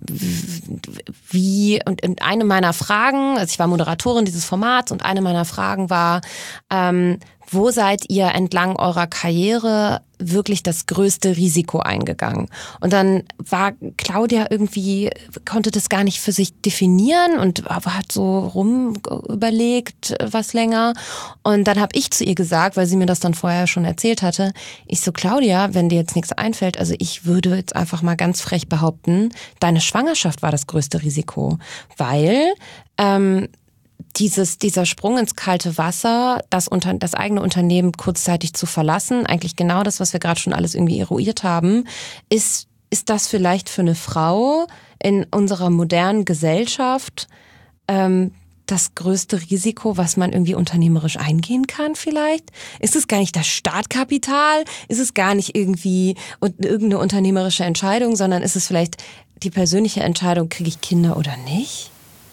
wie und, und eine meiner Fragen, also ich war Moderatorin dieses Formats und eine meiner Fragen war, ähm, wo seid ihr entlang eurer Karriere wirklich das größte Risiko eingegangen? Und dann war Claudia irgendwie, konnte das gar nicht für sich definieren und hat so rum überlegt, was länger. Und dann habe ich zu ihr gesagt, weil sie mir das dann vorher schon erzählt hatte, ich so, Claudia, wenn dir jetzt nichts einfällt, also ich würde jetzt einfach mal ganz frech behaupten, deine Schwangerschaft war das größte Risiko, weil ähm, Dieses, dieser Sprung ins kalte Wasser, das, unter, das eigene Unternehmen kurzzeitig zu verlassen, eigentlich genau das, was wir gerade schon alles irgendwie eruiert haben, ist, ist das vielleicht für eine Frau in unserer modernen Gesellschaft ähm, das größte Risiko, was man irgendwie unternehmerisch eingehen kann vielleicht? Ist es gar nicht das Startkapital? Ist es gar nicht irgendwie irgendeine unternehmerische Entscheidung, sondern ist es vielleicht die persönliche Entscheidung, kriege ich Kinder oder nicht?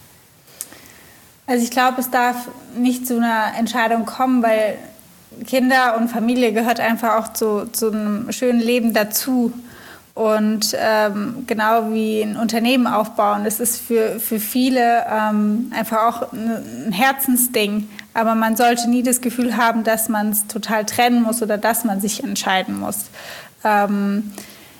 Also ich glaube, es darf nicht zu einer Entscheidung kommen, weil Kinder und Familie gehört einfach auch zu, zu einem schönen Leben dazu. Und ähm, genau wie ein Unternehmen aufbauen, das ist für, für viele ähm, einfach auch ein Herzensding. Aber man sollte nie das Gefühl haben, dass man es total trennen muss oder dass man sich entscheiden muss. Ähm,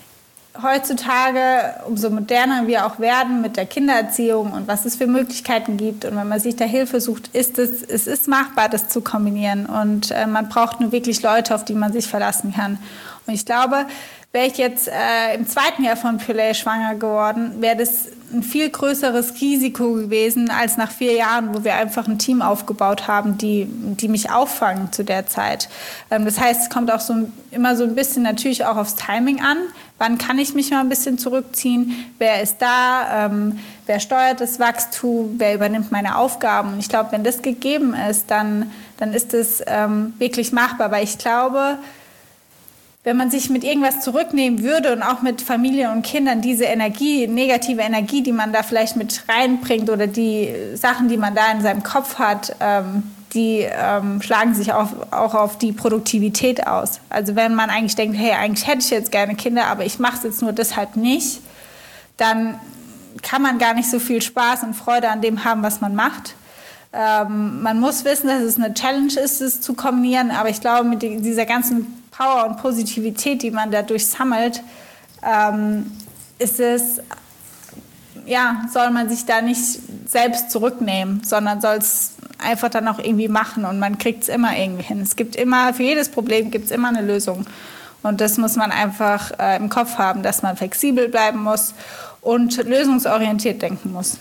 Heutzutage, umso moderner wir auch werden mit der Kindererziehung und was es für Möglichkeiten gibt und wenn man sich da Hilfe sucht, ist es, es ist machbar, das zu kombinieren und äh, man braucht nur wirklich Leute, auf die man sich verlassen kann. Und ich glaube, wäre ich jetzt äh, im zweiten Jahr von Purell schwanger geworden, wäre das ein viel größeres Risiko gewesen als nach vier Jahren, wo wir einfach ein Team aufgebaut haben, die, die mich auffangen zu der Zeit. Ähm, das heißt, es kommt auch so immer so ein bisschen natürlich auch aufs Timing an. Wann kann ich mich mal ein bisschen zurückziehen? Wer ist da? Ähm, wer steuert das Wachstum? Wer übernimmt meine Aufgaben? Und ich glaube, wenn das gegeben ist, dann, dann ist es ähm, wirklich machbar. Weil ich glaube, wenn man sich mit irgendwas zurücknehmen würde und auch mit Familie und Kindern, diese Energie, negative Energie, die man da vielleicht mit reinbringt oder die Sachen, die man da in seinem Kopf hat, ähm, die ähm, schlagen sich auf, auch auf die Produktivität aus. Also wenn man eigentlich denkt, hey, eigentlich hätte ich jetzt gerne Kinder, aber ich mache es jetzt nur deshalb nicht, dann kann man gar nicht so viel Spaß und Freude an dem haben, was man macht. Ähm, man muss wissen, dass es eine Challenge ist, es zu kombinieren, aber ich glaube, mit dieser ganzen Power und Positivität, die man dadurch sammelt, ähm, ist es, ja, soll man sich da nicht selbst zurücknehmen, sondern soll es einfach dann auch irgendwie machen und man kriegt es immer irgendwie hin. Es gibt immer, für jedes Problem gibt es immer eine Lösung. Und das muss man einfach äh, im Kopf haben, dass man flexibel bleiben muss und lösungsorientiert denken muss.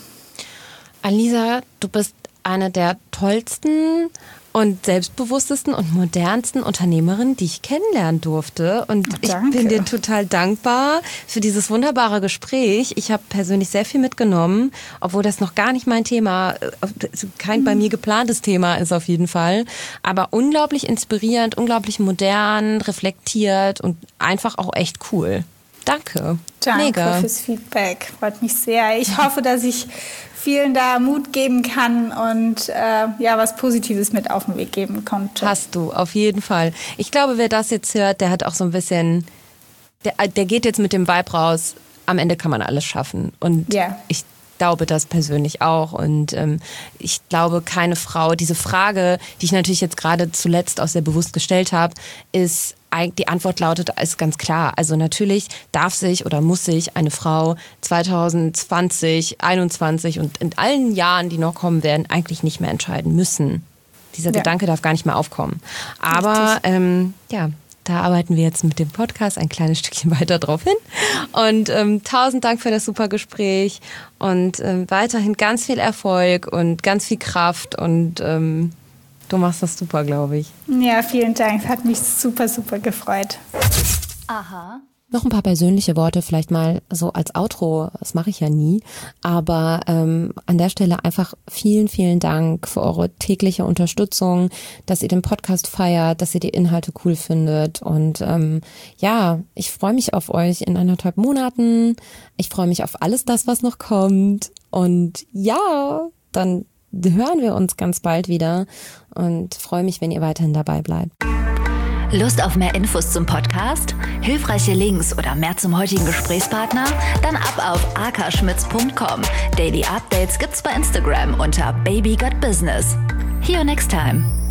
Alisa, du bist eine der tollsten und selbstbewusstesten und modernsten Unternehmerinnen, die ich kennenlernen durfte. Und Ach, ich bin dir total dankbar für dieses wunderbare Gespräch. Ich habe persönlich sehr viel mitgenommen, obwohl das noch gar nicht mein Thema, kein bei mir geplantes Thema ist auf jeden Fall. Aber unglaublich inspirierend, unglaublich modern, reflektiert und einfach auch echt cool. Danke. Danke Mega. fürs Feedback. Freut mich sehr. Ich hoffe, dass ich vielen da Mut geben kann und äh, ja, was Positives mit auf den Weg geben konnte. Hast du, auf jeden Fall. Ich glaube, wer das jetzt hört, der hat auch so ein bisschen, der, der geht jetzt mit dem Vibe raus, am Ende kann man alles schaffen. Und ja. ich glaube das persönlich auch. Und ähm, ich glaube, keine Frau, diese Frage, die ich natürlich jetzt gerade zuletzt auch sehr bewusst gestellt habe, ist, die Antwort lautet, ist ganz klar. Also natürlich darf sich oder muss sich eine Frau zwanzig zwanzig, einundzwanzig und in allen Jahren, die noch kommen werden, eigentlich nicht mehr entscheiden müssen. Dieser ja. Gedanke darf gar nicht mehr aufkommen. Aber ähm, ja, da arbeiten wir jetzt mit dem Podcast ein kleines Stückchen weiter drauf hin. Und ähm, tausend Dank für das super Gespräch und ähm, weiterhin ganz viel Erfolg und ganz viel Kraft und ähm, du machst das super, glaube ich. Ja, vielen Dank. Hat mich super, super gefreut. Aha. Noch ein paar persönliche Worte, vielleicht mal so als Outro, das mache ich ja nie, aber ähm, an der Stelle einfach vielen, vielen Dank für eure tägliche Unterstützung, dass ihr den Podcast feiert, dass ihr die Inhalte cool findet und ähm, ja, ich freue mich auf euch in anderthalb Monaten, ich freue mich auf alles das, was noch kommt und ja, dann hören wir uns ganz bald wieder und freue mich, wenn ihr weiterhin dabei bleibt. Lust auf mehr Infos zum Podcast? Hilfreiche Links oder mehr zum heutigen Gesprächspartner? Dann ab auf akaschmitz punkt com. Daily Updates gibt's bei Instagram unter Baby Got Business. See you next time.